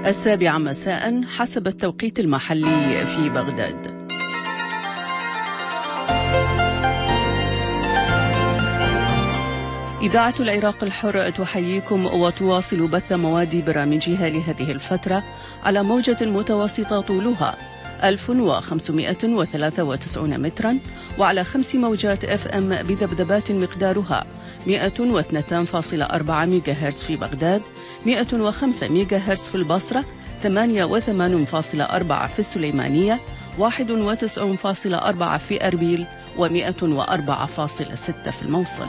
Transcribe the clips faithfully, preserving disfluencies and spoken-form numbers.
السابعة مساء حسب التوقيت المحلي في بغداد. إذاعة العراق الحر تحييكم وتواصل بث مواد برامجها لهذه الفترة على موجة متوسطة طولها ألف وخمسمائة وثلاثة وتسعين مترا وعلى خمس موجات اف ام بذبذبات مقدارها مئة واثنين فاصلة أربعة ميجا هرتز في بغداد، مئة وخمسة ميجا هرتز في البصرة، ثمانية وثمانين فاصلة أربعة في السليمانية، واحد وتسعين فاصلة أربعة في أربيل، ومئة وأربعة فاصلة ستة في الموصل.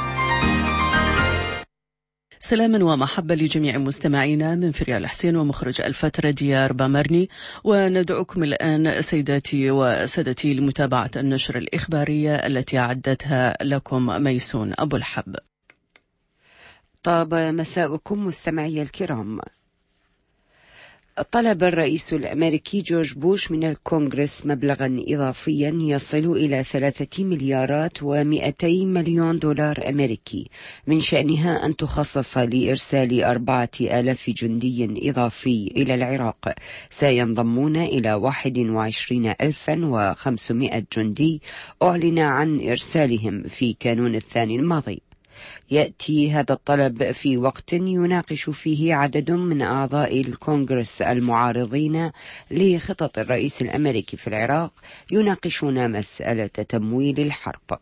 سلاما ومحبة لجميع مستمعينا من فريال حسين ومخرج الفترة ديار بامرني، وندعوكم الآن سيداتي وسادتي لمتابعة النشر الإخبارية التي أعدتها لكم ميسون أبو الحب. طاب مساءكم مستمعي الكرام. طلب الرئيس الأمريكي جورج بوش من الكونغرس مبلغا إضافيا يصل إلى ثلاثة مليارات ومئتي مليون دولار أمريكي من شأنها أن تخصص لإرسال أربعة آلاف جندي إضافي إلى العراق، سينضمون إلى واحد وعشرين ألفا وخمسمائة جندي أعلن عن إرسالهم في كانون الثاني الماضي. يأتي هذا الطلب في وقت يناقش فيه عدد من أعضاء الكونغرس المعارضين لخطط الرئيس الأمريكي في العراق يناقشون مسألة تمويل الحرب.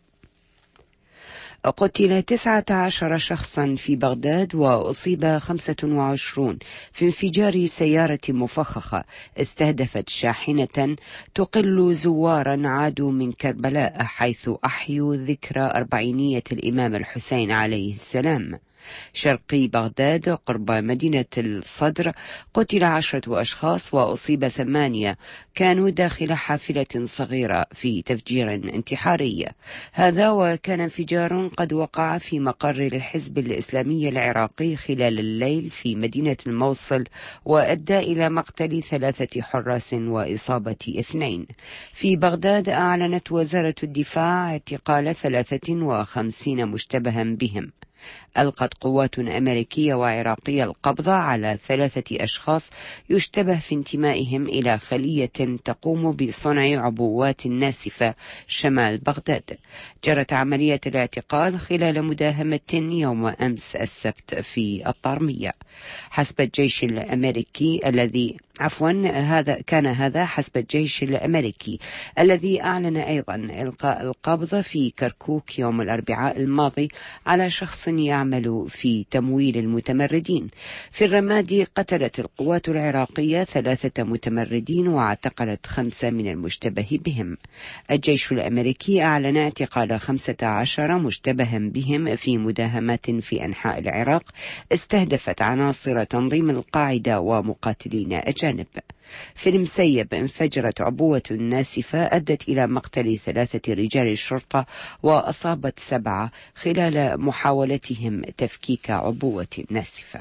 قتل تسعة عشر شخصا في بغداد وأصيب خمسة وعشرين في انفجار سيارة مفخخة استهدفت شاحنة تقل زوارا عادوا من كربلاء، حيث أحيوا ذكرى أربعينية الإمام الحسين عليه السلام. شرقي بغداد قرب مدينة الصدر قتل عشرة أشخاص وأصيب ثمانية كانوا داخل حافلة صغيرة في تفجير انتحاري. هذا وكان انفجار قد وقع في مقر الحزب الإسلامي العراقي خلال الليل في مدينة الموصل، وأدى إلى مقتل ثلاثة حراس وإصابة اثنين. في بغداد أعلنت وزارة الدفاع اعتقال ثلاثة وخمسين مشتبها بهم. ألقت قوات أمريكية وعراقية القبض على ثلاثة أشخاص يشتبه في انتمائهم إلى خلية تقوم بصنع عبوات ناسفة شمال بغداد. جرت عملية الاعتقال خلال مداهمة يوم أمس السبت في الطارمية. حسب الجيش الأمريكي الذي عفوا هذا كان هذا حسب الجيش الأمريكي الذي أعلن أيضا إلقاء القبض في كركوك يوم الأربعاء الماضي على شخص يعمل في تمويل المتمردين. في الرمادي قتلت القوات العراقية ثلاثة متمردين واعتقلت خمسة من المشتبه بهم. الجيش الأمريكي أعلن اعتقال خمسة عشر مشتبها بهم في مداهمات في أنحاء العراق استهدفت عناصر تنظيم القاعدة ومقاتلين أجانب. في المسيب انفجرت عبوة ناسفة أدت إلى مقتل ثلاثة رجال الشرطة وأصابت سبعة خلال محاولتهم تفكيك عبوة ناسفة.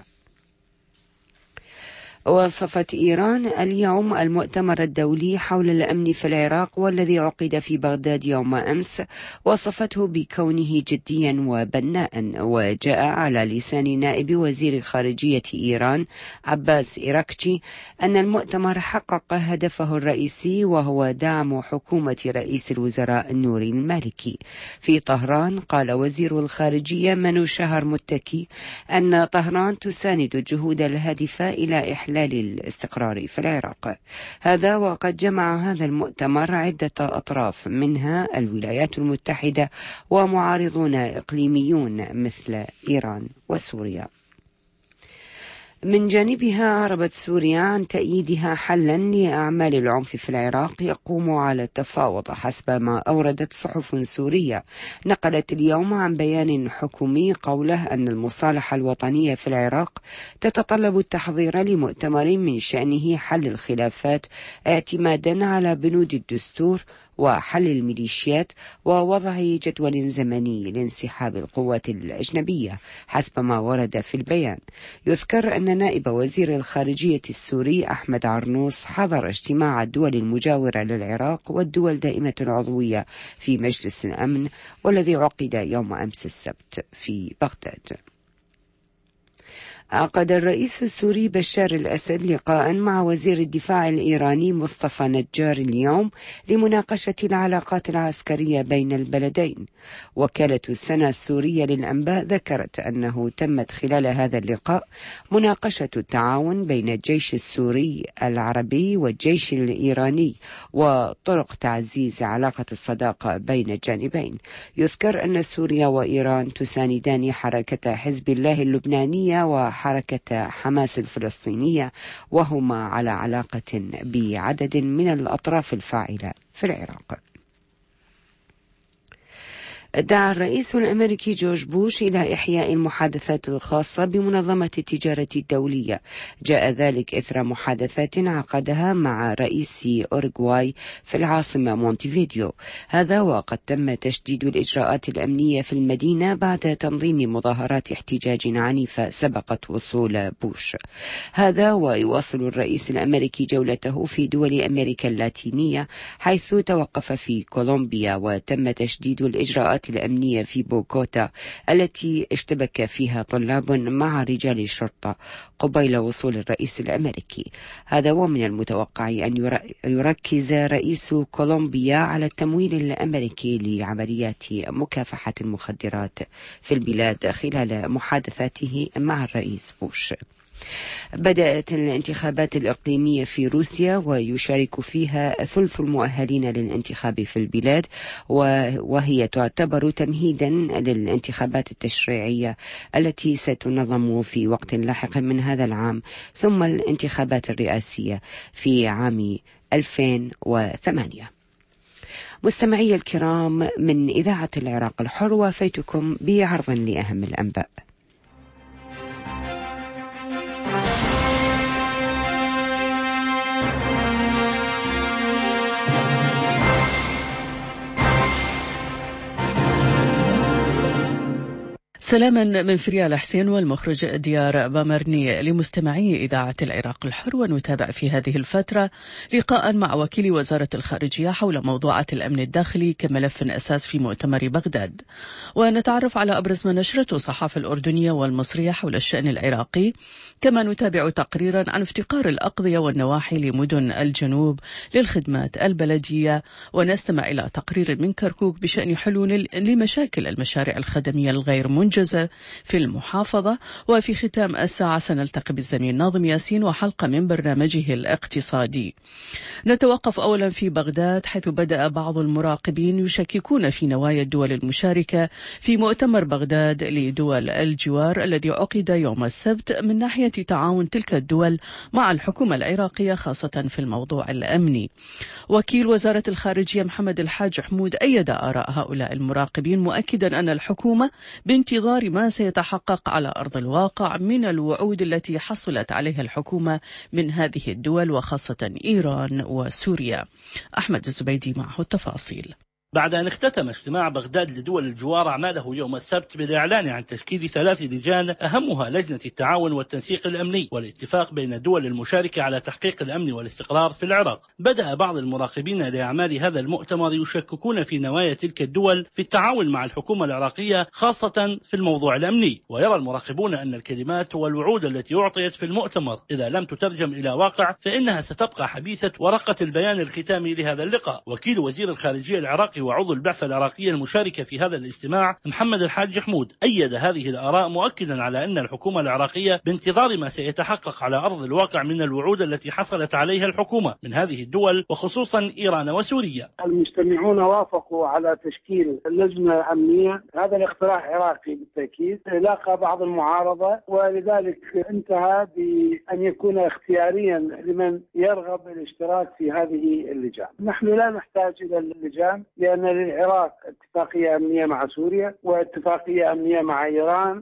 وصفت إيران اليوم المؤتمر الدولي حول الأمن في العراق والذي عقد في بغداد يوم أمس، وصفته بكونه جديا وبناء. وجاء على لسان نائب وزير خارجية إيران عباس إراكتشي أن المؤتمر حقق هدفه الرئيسي وهو دعم حكومة رئيس الوزراء نوري المالكي. في طهران قال وزير الخارجية منو شهر متكي أن طهران تساند الجهود الهادفة إلى إحلال الاستقرار في العراق. هذا وقد جمع هذا المؤتمر عدة أطراف منها الولايات المتحدة ومعارضون إقليميون مثل إيران وسوريا. من جانبها أعربت سوريا عن تأييدها حلا لأعمال العنف في العراق يقوم على التفاوض حسب ما أوردت صحف سورية. نقلت اليوم عن بيان حكومي قوله أن المصالحة الوطنية في العراق تتطلب التحضير لمؤتمر من شأنه حل الخلافات اعتمادا على بنود الدستور وحل الميليشيات ووضع جدول زمني لانسحاب القوات الأجنبية حسب ما ورد في البيان. يذكر أن نائب وزير الخارجية السوري أحمد عرنوس حضر اجتماع الدول المجاورة للعراق والدول دائمة العضوية في مجلس الأمن والذي عقد يوم أمس السبت في بغداد. عقد الرئيس السوري بشار الأسد لقاء مع وزير الدفاع الإيراني مصطفى نجار اليوم لمناقشة العلاقات العسكرية بين البلدين. وكالة السنة السورية للأنباء ذكرت أنه تمت خلال هذا اللقاء مناقشة التعاون بين الجيش السوري العربي والجيش الإيراني وطرق تعزيز علاقة الصداقة بين الجانبين. يذكر أن سوريا وإيران تساندان حركة حزب الله اللبنانية وحركة حماس الفلسطينية، وهما على علاقة بعدد من الأطراف الفاعلة في العراق. دعا الرئيس الأمريكي جورج بوش إلى إحياء المحادثات الخاصة بمنظمة التجارة الدولية. جاء ذلك إثر محادثات عقدها مع رئيس أوروغواي في العاصمة مونتيفيديو. هذا وقد تم تشديد الإجراءات الأمنية في المدينة بعد تنظيم مظاهرات احتجاج عنيفة سبقت وصول بوش. هذا ويواصل الرئيس الأمريكي جولته في دول أمريكا اللاتينية، حيث توقف في كولومبيا وتم تشديد الإجراءات الأمنية في بوغوتا التي اشتبك فيها طلاب مع رجال الشرطة قبيل وصول الرئيس الأمريكي. هذا ومن المتوقع أن يركز رئيس كولومبيا على التمويل الأمريكي لعمليات مكافحة المخدرات في البلاد خلال محادثاته مع الرئيس بوش. بدأت الانتخابات الإقليمية في روسيا ويشارك فيها ثلث المؤهلين للانتخاب في البلاد، وهي تعتبر تمهيدا للانتخابات التشريعية التي ستنظم في وقت لاحق من هذا العام، ثم الانتخابات الرئاسية في عام ألفين وثمانية. مستمعي الكرام، من إذاعة العراق الحر وافيتكم بعرض لأهم الأنباء. سلاما من فريال حسين والمخرج ديار بامرني لمستمعي إذاعة العراق الحر. ونتابع في هذه الفترة لقاء مع وكيل وزارة الخارجية حول موضوعات الأمن الداخلي كملف أساس في مؤتمر بغداد، ونتعرف على أبرز ما نشرته الصحافة الأردنية والمصرية حول الشأن العراقي، كما نتابع تقريرا عن افتقار الأقضية والنواحي لمدن الجنوب للخدمات البلدية، ونستمع إلى تقرير من كركوك بشأن حلول لمشاكل المشاريع الخدمية الغير منجزة في المحافظة. وفي ختام الساعة سنلتقي بالزميل ناظم ياسين وحلقة من برنامجه الاقتصادي. نتوقف أولا في بغداد، حيث بدأ بعض المراقبين يشككون في نوايا الدول المشاركة في مؤتمر بغداد لدول الجوار الذي عقد يوم السبت من ناحية تعاون تلك الدول مع الحكومة العراقية خاصة في الموضوع الأمني. وكيل وزارة الخارجية محمد الحاج حمود أيد آراء هؤلاء المراقبين، مؤكدا أن الحكومة بانتظار ما سيتحقق على أرض الواقع من الوعود التي حصلت عليها الحكومة من هذه الدول وخاصة إيران وسوريا. أحمد الزبيدي معه التفاصيل. بعد أن اختتم اجتماع بغداد لدول الجوار أعماله يوم السبت بالإعلان عن تشكيل ثلاث لجان أهمها لجنة التعاون والتنسيق الأمني والاتفاق بين الدول المشاركة على تحقيق الأمن والاستقرار في العراق، بدأ بعض المراقبين لأعمال هذا المؤتمر يشككون في نوايا تلك الدول في التعاون مع الحكومة العراقية خاصة في الموضوع الأمني. ويرى المراقبون أن الكلمات والوعود التي أعطيت في المؤتمر إذا لم تترجم إلى واقع فإنها ستبقى حبيسة ورقة البيان الختامي لهذا اللقاء. وكيل وزير الخارجية العراقي وعضو البعثة العراقية المشاركة في هذا الاجتماع محمد الحاج حمود أيد هذه الآراء، مؤكدا على أن الحكومة العراقية بانتظار ما سيتحقق على أرض الواقع من الوعود التي حصلت عليها الحكومة من هذه الدول وخصوصا إيران وسوريا. المجتمعون وافقوا على تشكيل اللجنة أمنية، هذا الاقتراح عراقي بالتأكيد، لاقى بعض المعارضة ولذلك انتهى بأن يكون اختياريا لمن يرغب الاشتراك في هذه اللجان. نحن لا نحتاج إلى اللجان لأن للعراق اتفاقية أمنية مع سوريا واتفاقية أمنية مع إيران،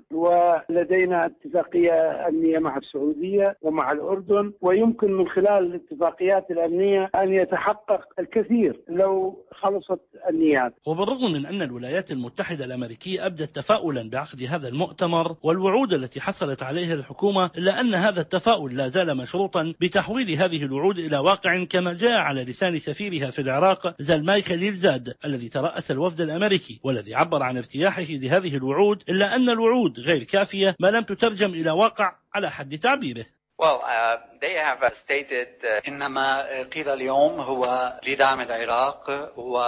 ولدينا اتفاقية أمنية مع السعودية ومع الأردن، ويمكن من خلال الاتفاقيات الأمنية أن يتحقق الكثير لو خلصت النيات. وبالرغم من أن الولايات المتحدة الأمريكية أبدت تفاؤلا بعقد هذا المؤتمر والوعود التي حصلت عليها الحكومة، إلا أن هذا التفاؤل لا زال مشروطا بتحويل هذه الوعود إلى واقع، كما جاء على لسان سفيرها في العراق زلماي خليل زاد الذي ترأس الوفد الأمريكي والذي عبر عن ارتياحه لهذه الوعود، إلا أن الوعود غير كافية ما لم تترجم إلى واقع على حد تعبيره. Well, uh, they have stated uh, إنما قيل اليوم هو لدعم العراق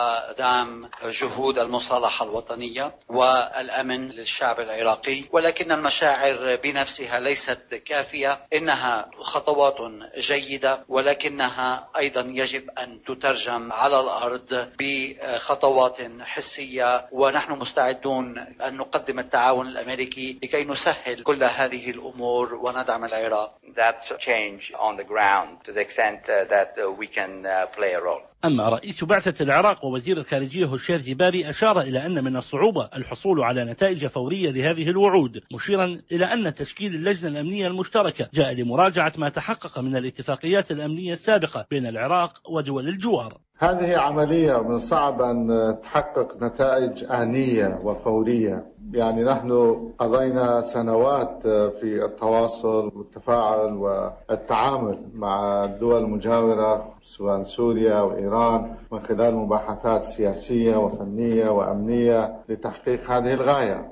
ودعم جهود المصالحة الوطنية والأمن للشعب العراقي، ولكن المشاعر بنفسها ليست كافية. إنها خطوات جيدة ولكنها أيضا يجب أن تترجم على الأرض بخطوات حسية، ونحن مستعدون أن نقدم التعاون الأمريكي لكي نسهل كل هذه الأمور وندعم العراق. That's change on the ground to the extent uh, that uh, we can uh, play a role. أما رئيس بعثة العراق ووزير الخارجية هشام زباري أشار إلى أن من الصعوبة الحصول على نتائج فورية لهذه الوعود، مشيرا إلى أن تشكيل اللجنة الأمنية المشتركة جاء لمراجعة ما تحقق من الاتفاقيات الأمنية السابقة بين العراق ودول الجوار. هذه عملية من الصعب أن تحقق نتائج آنية وفورية. يعني نحن قضينا سنوات في التواصل والتفاعل والتعامل مع الدول المجاورة سواء سوريا وإيران من خلال مباحثات سياسية وفنية وأمنية لتحقيق هذه الغاية،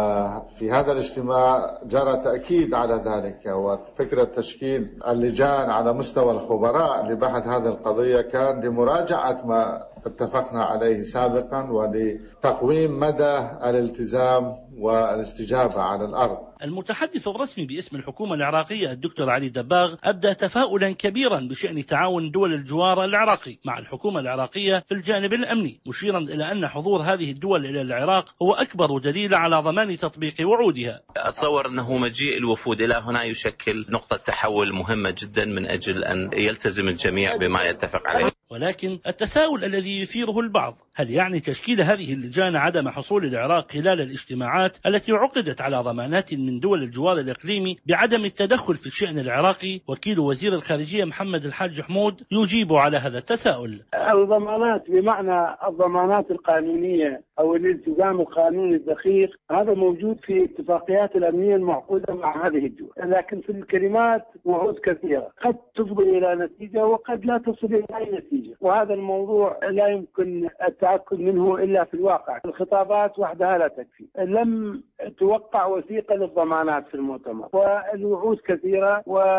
وفي هذا الاجتماع جرى تأكيد على ذلك. وفكرة تشكيل اللجان على مستوى الخبراء لبحث هذه القضية كان لمراجعة ما اتفقنا عليه سابقا ولتقويم مدى الالتزام والاستجابة على الأرض. المتحدث الرسمي باسم الحكومة العراقية الدكتور علي دباغ أبدى تفاؤلا كبيرا بشأن تعاون دول الجوار العراقي مع الحكومة العراقية في الجانب الأمني، مشيرا إلى أن حضور هذه الدول إلى العراق هو أكبر دليل على ضمان تطبيق وعودها. أتصور أنه مجيء الوفود إلى هنا يشكل نقطة تحول مهمة جدا من أجل أن يلتزم الجميع بما يتفق عليه. ولكن التساؤل الذي يثيره البعض، هل يعني تشكيل هذه اللجان عدم حصول العراق خلال الاجتماعات التي عقدت على ضمانات من دول الجوار الإقليمي بعدم التدخل في الشأن العراقي؟ وكيل وزير الخارجية محمد الحاج حمود يجيب على هذا التساؤل. الضمانات بمعنى الضمانات القانونية أو الالتزام القانوني الدقيق هذا موجود في اتفاقيات الأمنية المعقودة مع هذه الدول، لكن في الكلمات وعود كثيرة قد تفضي إلى نتيجة وقد لا تصل إلى أي نتيجة، وهذا الموضوع لا يمكن التأكد منه إلا في الواقع. الخطابات وحدها لا تكفي. لم توقع وثيقة للضمانات في المؤتمر والوعود كثيرة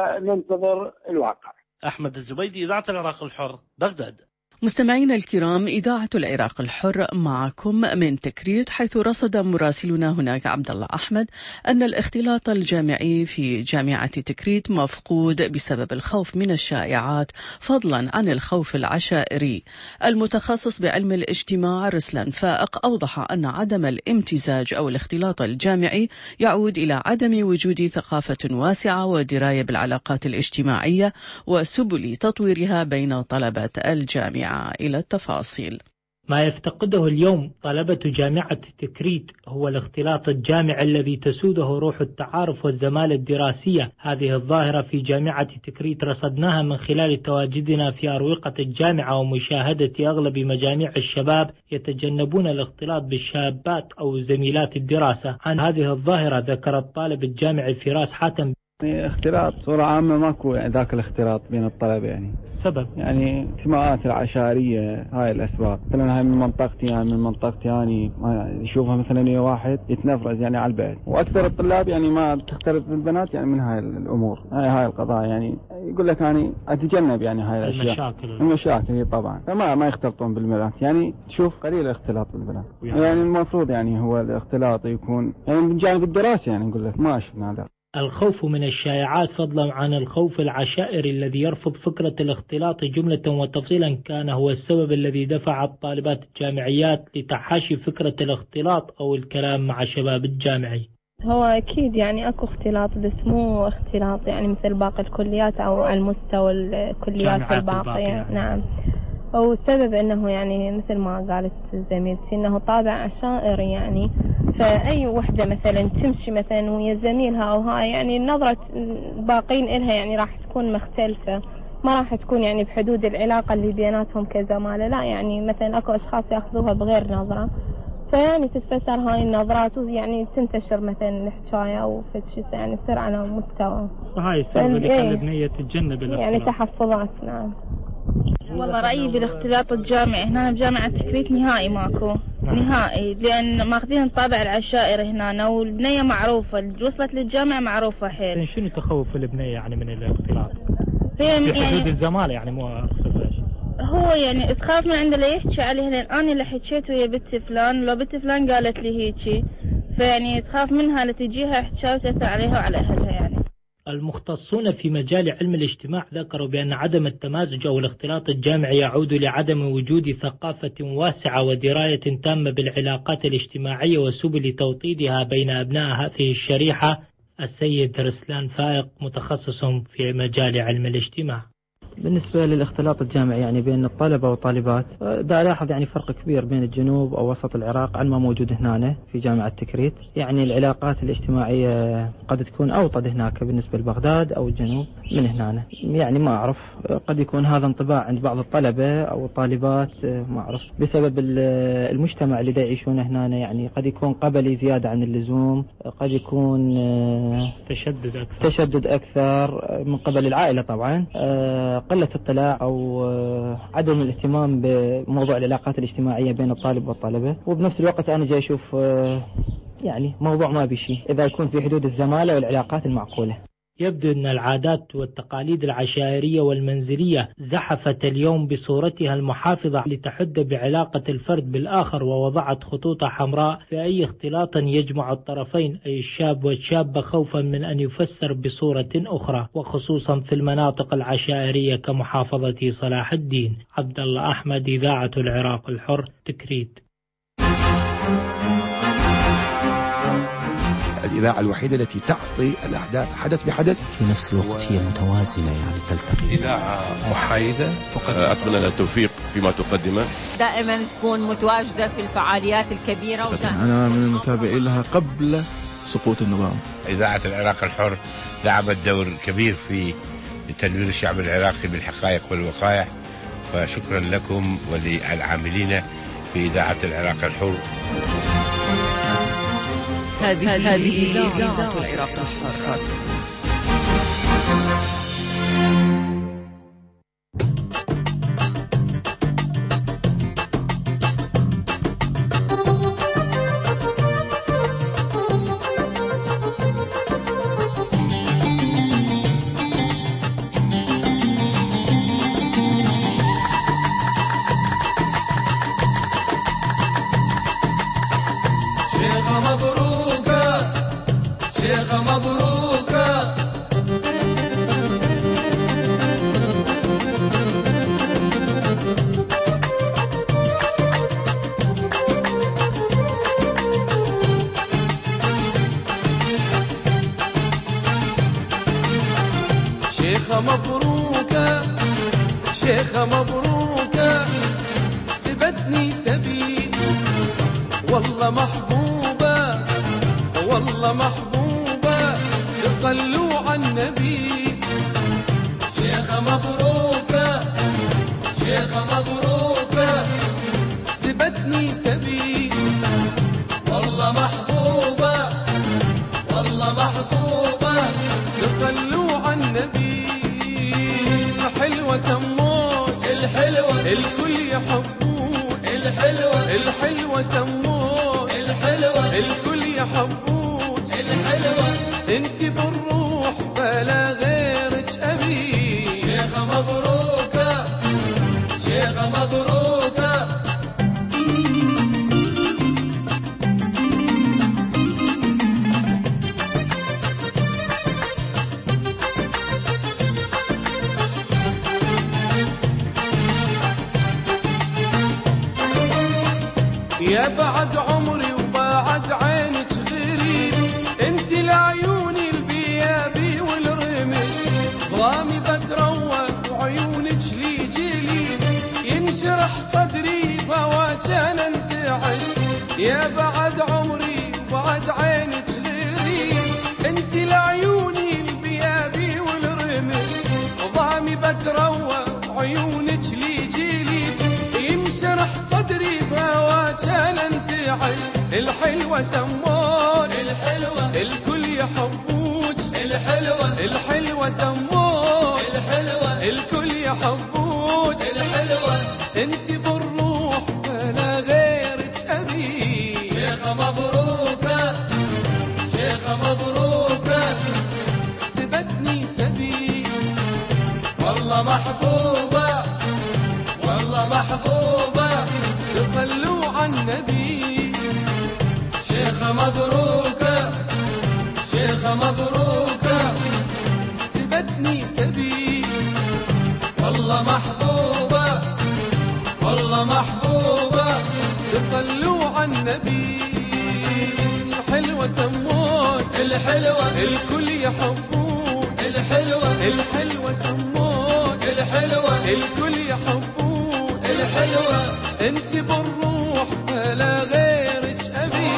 وننتظر الواقع. أحمد الزبيدي، إذاعة العراق الحر، بغداد. مستمعينا الكرام، إذاعة العراق الحر معكم من تكريت، حيث رصد مراسلنا هناك عبد الله أحمد أن الاختلاط الجامعي في جامعة تكريت مفقود بسبب الخوف من الشائعات فضلا عن الخوف العشائري. المتخصص بعلم الاجتماع رسلان فائق أوضح أن عدم الامتزاج أو الاختلاط الجامعي يعود إلى عدم وجود ثقافة واسعة ودراية بالعلاقات الاجتماعية وسبل تطويرها بين طلبة الجامعة. إلى التفاصيل. ما يفتقده اليوم طلبة جامعة تكريت هو الاختلاط الجامعي الذي تسوده روح التعارف والزمالة الدراسية. هذه الظاهرة في جامعة تكريت رصدناها من خلال تواجدنا في أروقة الجامعة ومشاهدة أغلب مجاميع الشباب يتجنبون الاختلاط بالشابات أو زميلات الدراسة. عن هذه الظاهرة ذكر الطالب الجامعي فراس حاتم: اختلاط صورة عامة ماكو يعني ذاك الاختلاط بين الطلبة، يعني سبب يعني اجتماعات العشائرية. هاي الأسباب. مثلا هاي من منطقتي يعني من منطقتي يعني يشوفها مثلا هي واحد يتنفرز يعني على البيت، وأكثر الطلاب يعني ما بتختلط بالبنات يعني من هاي الأمور. هاي هاي القضايا يعني يقول لك يعني أتجنب يعني هاي الأشياء المشاكل المشاكل هي طبعا، فما ما يختلطون بالبنات، يعني تشوف قليل الاختلاط بالبنات. يعني, يعني المفروض يعني هو الاختلاط يكون يعني من جانب الدراسة، يعني نقول لك ما شفنا هذا. الخوف من الشائعات فضلا عن الخوف العشائري الذي يرفض فكرة الاختلاط جملة وتفصيلا كان هو السبب الذي دفع الطالبات الجامعيات لتحاشي فكرة الاختلاط أو الكلام مع شباب الجامعي. هو أكيد يعني أكو اختلاط بس مو اختلاط يعني مثل باقي الكليات أو على مستوى الكليات الباقية يعني. نعم. والسبب أنه يعني مثل ما قالت زميلتي أنه طابع عشائري، يعني فأي وحدة مثلا تمشي مثلا ويا زميلها أو هاي يعني نظرة باقين إلها يعني راح تكون مختلفة، ما راح تكون يعني بحدود العلاقة اللي بيناتهم كزمالة، لا يعني مثلا أكو أشخاص يأخذوها بغير نظرة، فيعني تتفسر هاي النظرات ويعني تنتشر مثلا الحكاية أو فتشي يعني تصير على مستوى. وهاي السبب اللي خلت نية تتجنب يعني تحفظات. نعم. والله رأيي بالاختلاط الجامعي هنا بجامعة تكريت نهائي ماكو. نعم. نهائي، لأن ماخذين الطابع العشائري هنا، والبنية معروفة وصلت للجامعة معروفة حيل. شنو تخوف البنية يعني من الاختلاط؟ في حدود يعني الزمالة يعني مو هو يعني تخاف من عند اللي يحكي عليه، لأن أنا اللي حكيت ويا بنت فلان، لو بنت فلان قالت لي هيجي، فيعني تخاف منها لتجيها حكاية وتأثر عليها وعلى أهلها يعني. المختصون في مجال علم الاجتماع ذكروا بأن عدم التمازج أو الاختلاط الجامعي يعود لعدم وجود ثقافة واسعة ودراية تامة بالعلاقات الاجتماعية وسبل توطيدها بين أبناء هذه الشريحة. السيد رسلان فائق متخصص في مجال علم الاجتماع. بالنسبة للاختلاط الجامعي يعني بين الطلبة والطالبات، دا ألاحظ يعني فرق كبير بين الجنوب أو وسط العراق عن ما موجود هنا في جامعة تكريت. يعني العلاقات الاجتماعية قد تكون أوطد هناك بالنسبة لبغداد أو الجنوب من هنا، يعني ما أعرف، قد يكون هذا انطباع عند بعض الطلبة أو الطالبات، ما أعرف، بسبب المجتمع اللي دا يعيشونه هنا، يعني قد يكون قبلي زيادة عن اللزوم، قد يكون تشدد أكثر, تشدد أكثر من قبل العائلة طبعا، قلة اطلاع أو عدم الاهتمام بموضوع العلاقات الاجتماعية بين الطالب والطالبة. وبنفس الوقت أنا جاي أشوف يعني موضوع ما بشي إذا يكون في حدود الزمالة والعلاقات المعقولة. يبدو أن العادات والتقاليد العشائرية والمنزلية زحفت اليوم بصورتها المحافظة لتحد بعلاقة الفرد بالآخر، ووضعت خطوط حمراء في أي اختلاط يجمع الطرفين أي الشاب والشابة، خوفا من أن يفسر بصورة أخرى، وخصوصا في المناطق العشائرية كمحافظة صلاح الدين. عبد الله أحمد، إذاعة العراق الحر، تكريت. الإذاعة الوحيدة التي تعطي الأحداث حدث بحدث، في نفس الوقت هي متوازنة يعني تلتقي. إذاعة محايدة، أتمنى لها التوفيق فيما تقدمه، دائما تكون متواجدة في الفعاليات الكبيرة. أنا من المتابعين لها قبل سقوط النظام. إذاعة العراق الحر لعبت دور كبير في تنوير الشعب العراقي بالحقائق والوقائع، فشكرا لكم وللعاملين في إذاعة العراق الحر. هذه إذاعة العراق الحر. شيخة مبروكة شيخة مبروكة سبتني سبيل، والله محبوبة والله محبوبة يصلوا على النبي. شيخة مبروكة شيخة مبروكة سبتني سبيل، والله محبوبة والله محبوبة يصلوا على النبي. الحلوة سموج الحلوة الكل يحبوج، الحلوة الحلوة سموج الحلوة الكل يحبوج، الحلوة انت بالروح فلا غيرك ابي. شيخة مبروكة شيخة مبروكة. يا بعد عمري وبعد عينك غريب، انت لعيوني البيابي والرمش، ضامي بتروق وعيونك لي جيلي، ينشرح صدري فواجان انتعش. يا بعد عمري وبعد عينك غريب، انت لعيوني البيابي والرمش، ضامي بتروق وعيونك لي جيلي، ينشرح صدري فواجان انتعش. الحلوة سمون الحلوة الكل يحبوج، الحلوة الحلوة سمون الحلوة الكل يحبوج، الحلوة سبتني سبيل والله محبوبة والله محبوبة تصلوا على النبي شيخة مبروكة شيخة مبروكة سبتني سبيل والله محبوبة والله محبوبة تصلوا على النبي الحلوة سموت الحلوة الكل يحبون الحلوة الحلوة سموت الحلوة الكل يحبون الحلوة انت بالروح فلا غيرك أبي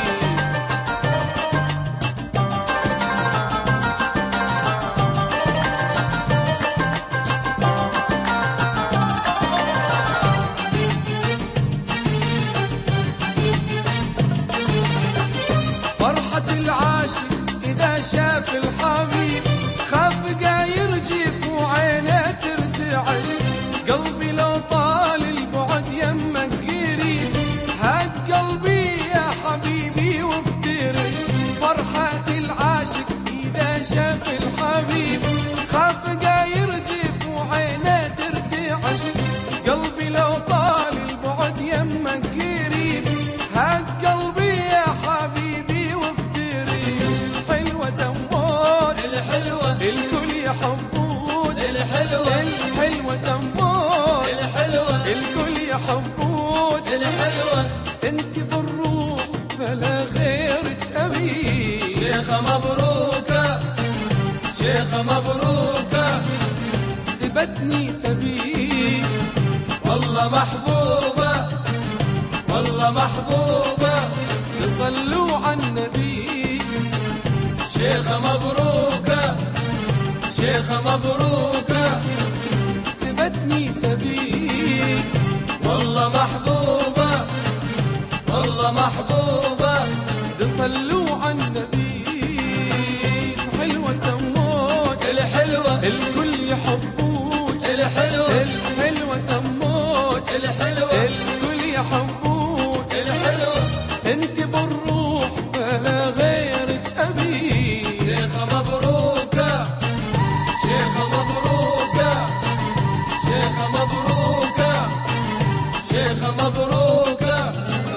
فرحة العاشق إذا شاف الحبيب خاف قاير جيف وعينه ترتعش قلبي لو طال البعد يمك قريب هات قلبي يا حبيبي وافترش فرحة العاشق إذا شاف الحبيب خاف قاير جيف وعينه ترتعش قلبي لو طال البعد يمك قريب هات قلبي يا حبيبي وافترش الحلوة سموت الحلوة الكل يحبون الحلوة الحلوة سموت الحلوة الكل يحبون الحلوة انت بالروح فلا غيرك أبي شيخة مبروكة شيخة مبروكة سبتني سبيل والله محبوبة والله محبوبة يصلوا على النبي شيخة مبروكة شيخة مبروكة سبتني سبيل والله محبوبة والله محبوبة يصلوا على النبي حلوة سموت الحلوة الكل يحبون الحلوة الحلوة سموت الحلوة الكل يحبون الحلوة انت بالروح فلا غيرك أبي شيخة مبروكة شيخة مبروكة شيخة مبروكة شيخة مبروكة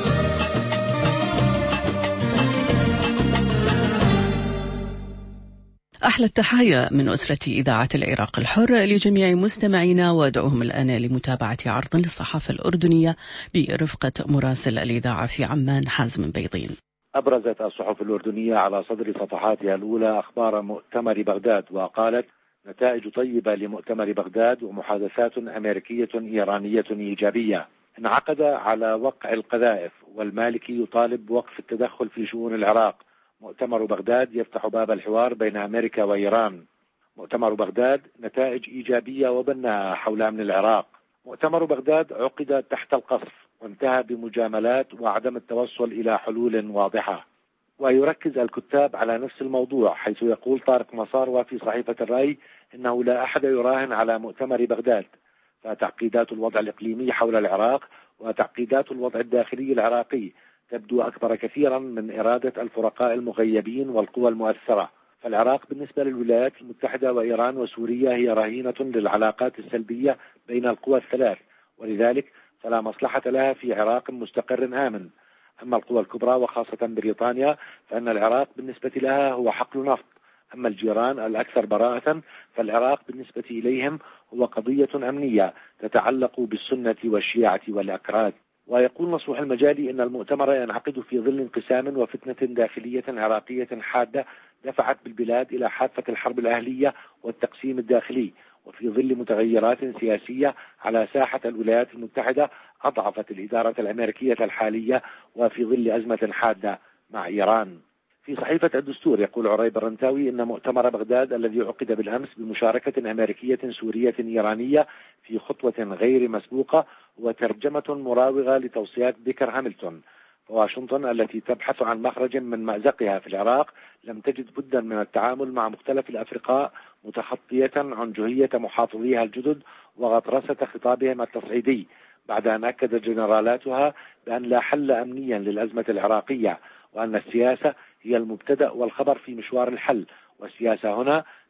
أحلى التحايا من أسرة إذاعة العراق الحر لجميع مستمعينا وادعوهم الآن لمتابعة عرض للصحافة الأردنية برفقة مراسل الإذاعة في عمان حازم بيضين. أبرزت الصحف الأردنية على صدر صفحاتها الأولى أخبار مؤتمر بغداد وقالت نتائج طيبة لمؤتمر بغداد ومحادثات أمريكية إيرانية إيجابية انعقد على وقع القذائف والمالكي يطالب بوقف التدخل في شؤون العراق. مؤتمر بغداد يفتح باب الحوار بين أمريكا وإيران. مؤتمر بغداد نتائج إيجابية وبناءة حول أمن العراق. مؤتمر بغداد عقد تحت القصف وانتهى بمجاملات وعدم التوصل إلى حلول واضحة. ويركز الكتاب على نفس الموضوع حيث يقول طارق مصاروة في صحيفة الرأي إنه لا أحد يراهن على مؤتمر بغداد، فتعقيدات الوضع الإقليمي حول العراق وتعقيدات الوضع الداخلي العراقي تبدو أكبر كثيرا من إرادة الفرقاء المغيبين والقوى المؤثرة. فالعراق بالنسبة للولايات المتحدة وإيران وسوريا هي رهينة للعلاقات السلبية بين القوى الثلاث، ولذلك فلا مصلحة لها في عراق مستقر آمن. أما القوى الكبرى وخاصة بريطانيا فإن العراق بالنسبة لها هو حقل نفط، أما الجيران الأكثر براءة فالعراق بالنسبة إليهم هو قضية أمنية تتعلق بالسنة والشيعة والأكراد. ويقول نصوح المجالي إن المؤتمر ينعقد في ظل انقسام وفتنة داخلية عراقية حادة دفعت بالبلاد إلى حافة الحرب الأهلية والتقسيم الداخلي، وفي ظل متغيرات سياسية على ساحة الولايات المتحدة أضعفت الإدارة الأمريكية الحالية، وفي ظل أزمة حادة مع إيران. في صحيفة الدستور يقول عريب الرنتاوي إن مؤتمر بغداد الذي عقد بالأمس بمشاركة أمريكية سورية إيرانية في خطوة غير مسبوقة وترجمة مراوغة لتوصيات بيكر هاملتون. واشنطن التي تبحث عن مخرج من مأزقها في العراق لم تجد بدا من التعامل مع مختلف الأفرقاء متخطية عنجهية محافظيها الجدد وغطرسة خطابهم التصعيدي، بعد أن أكد جنرالاتها بأن لا حل أمنيا للأزمة العراقية، وأن السياسة هي المبتدأ والخبر في مشوار الحل، والسياسة هنا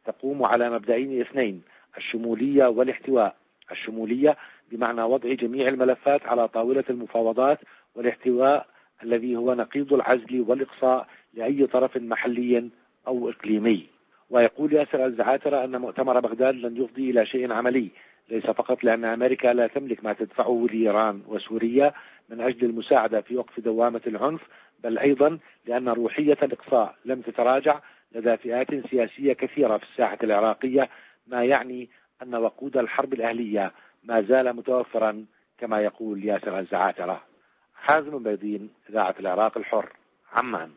تقوم على مبدئين اثنين: الشمولية والاحتواء. الشمولية بمعنى وضع جميع الملفات على طاولة المفاوضات، والاحتواء الذي هو نقيض العزل والإقصاء لأي طرف محلي أو إقليمي. ويقول ياسر الزعاترة أن مؤتمر بغداد لن يفضي إلى شيء عملي، ليس فقط لأن أمريكا لا تملك ما تدفعه لإيران وسوريا من أجل المساعدة في وقف دوامة العنف، بل أيضا لأن روحية الإقصاء لم تتراجع لدى فئات سياسية كثيرة في الساحة العراقية، ما يعني أن وقود الحرب الأهلية ما زال متوفرا كما يقول ياسر الزعاترة. حازم بيضين، إذاعة العراق الحر، عمان.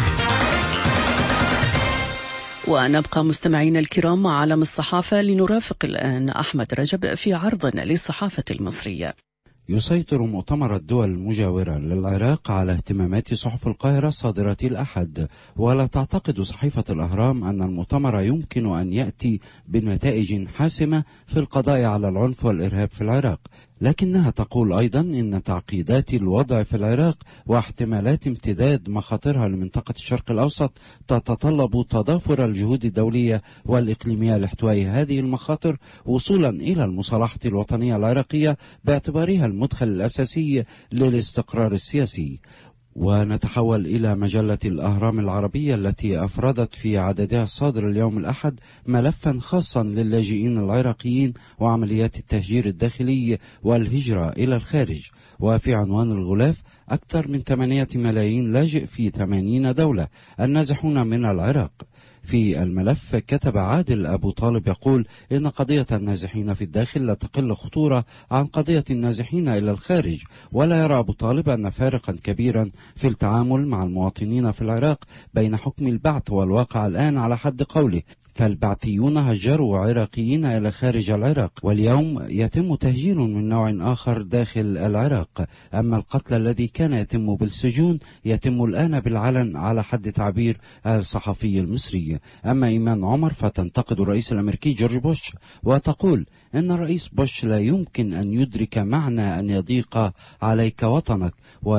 ونبقى مستمعين الكرام مع عالم الصحافة لنرافق الآن أحمد رجب في عرض للصحافة المصرية. يسيطر مؤتمر الدول المجاورة للعراق على اهتمامات صحف القاهرة صادرة الأحد، ولا تعتقد صحيفة الأهرام أن المؤتمر يمكن أن يأتي بنتائج حاسمة في القضاء على العنف والإرهاب في العراق، لكنها تقول أيضا إن تعقيدات الوضع في العراق واحتمالات امتداد مخاطرها لمنطقة الشرق الأوسط تتطلب تضافر الجهود الدولية والإقليمية لاحتواء هذه المخاطر وصولا إلى المصالحة الوطنية العراقية باعتبارها المدخل الأساسي للاستقرار السياسي. ونتحول إلى مجلة الأهرام العربية التي أفردت في عددها الصادر اليوم الأحد ملفا خاصا للاجئين العراقيين وعمليات التهجير الداخلي والهجرة إلى الخارج. وفي عنوان الغلاف: أكثر من ثمانية ملايين لاجئ في ثمانين دولة، النازحون من العراق. في الملف كتب عادل أبو طالب يقول إن قضية النازحين في الداخل لا تقل خطورة عن قضية النازحين إلى الخارج، ولا يرى أبو طالب أن فارقا كبيرا في التعامل مع المواطنين في العراق بين حكم البعث والواقع الآن على حد قوله، فالبعثيون هجروا عراقيين إلى خارج العراق، واليوم يتم تهجير من نوع آخر داخل العراق. أما القتل الذي كان يتم بالسجون يتم الآن بالعلن على حد تعبير الصحفي المصري. أما إيمان عمر فتنتقد الرئيس الأمريكي جورج بوش وتقول إن الرئيس بوش لا يمكن أن يدرك معنى أن يضيق عليك وطنك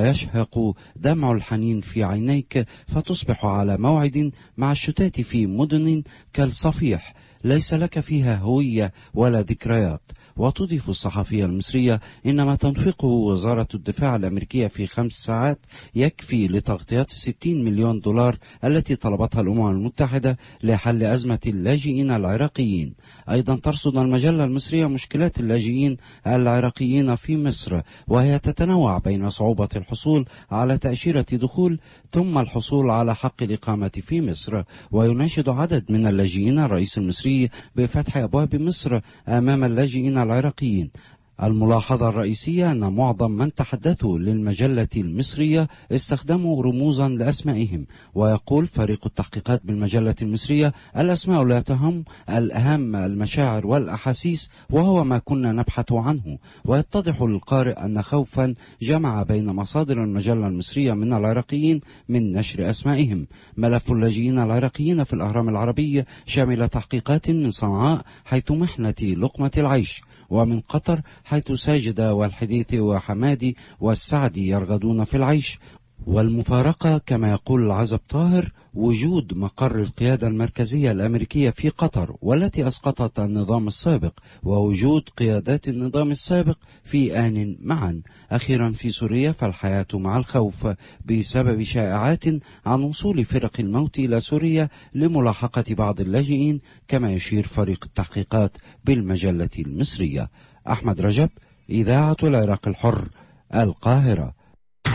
ويشهق دمع الحنين في عينيك فتصبح على موعد مع الشتات في مدن كالصفيح ليس لك فيها هوية ولا ذكريات. وتضيف الصحفية المصرية إن ما تنفقه وزارة الدفاع الأمريكية في خمس ساعات يكفي لتغطية ستين مليون دولار التي طلبتها الأمم المتحدة لحل أزمة اللاجئين العراقيين. أيضا ترصد المجلة المصرية مشكلات اللاجئين العراقيين في مصر، وهي تتنوع بين صعوبة الحصول على تأشيرة دخول ثم الحصول على حق الإقامة في مصر. ويناشد عدد من اللاجئين الرئيس المصري بفتح أبواب مصر أمام اللاجئين العراقيين. الملاحظة الرئيسية أن معظم من تحدثوا للمجلة المصرية استخدموا رموزا لأسمائهم. ويقول فريق التحقيقات بالمجلة المصرية: الأسماء لا تهم، الأهم المشاعر والأحاسيس، وهو ما كنا نبحث عنه. ويتضح للقارئ أن خوفا جمع بين مصادر المجلة المصرية من العراقيين من نشر أسمائهم. ملف اللاجئين العراقيين في الأهرام العربي شامل تحقيقات من صنعاء حيث محنة لقمة العيش، ومن قطر حيث ساجدة والحديث وحمادي والسعدي يرغدون في العيش. والمفارقة كما يقول العزب طاهر وجود مقر القيادة المركزية الأمريكية في قطر والتي أسقطت النظام السابق، ووجود قيادات النظام السابق في آن معا. أخيرا في سوريا فالحياة مع الخوف بسبب شائعات عن وصول فرق الموت إلى سوريا لملاحقة بعض اللاجئين كما يشير فريق التحقيقات بالمجلة المصرية. أحمد رجب، إذاعة العراق الحر، القاهرة.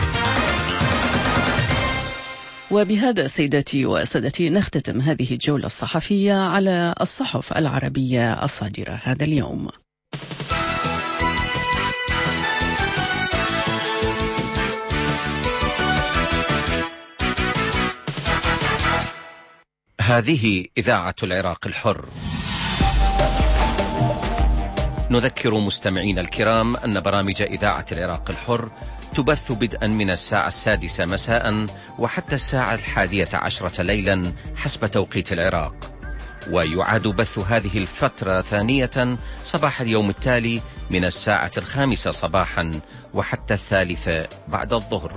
وبهذا سيدتي وسادتي نختتم هذه الجولة الصحفية على الصحف العربية الصادرة هذا اليوم. هذه إذاعة العراق الحر. نذكر مستمعين الكرام أن برامج إذاعة العراق الحر تبث بدءا من الساعة السادسة مساء وحتى الساعة الحادية عشرة ليلا حسب توقيت العراق، ويعاد بث هذه الفترة ثانية صباح اليوم التالي من الساعة الخامسة صباحا وحتى الثالثة بعد الظهر.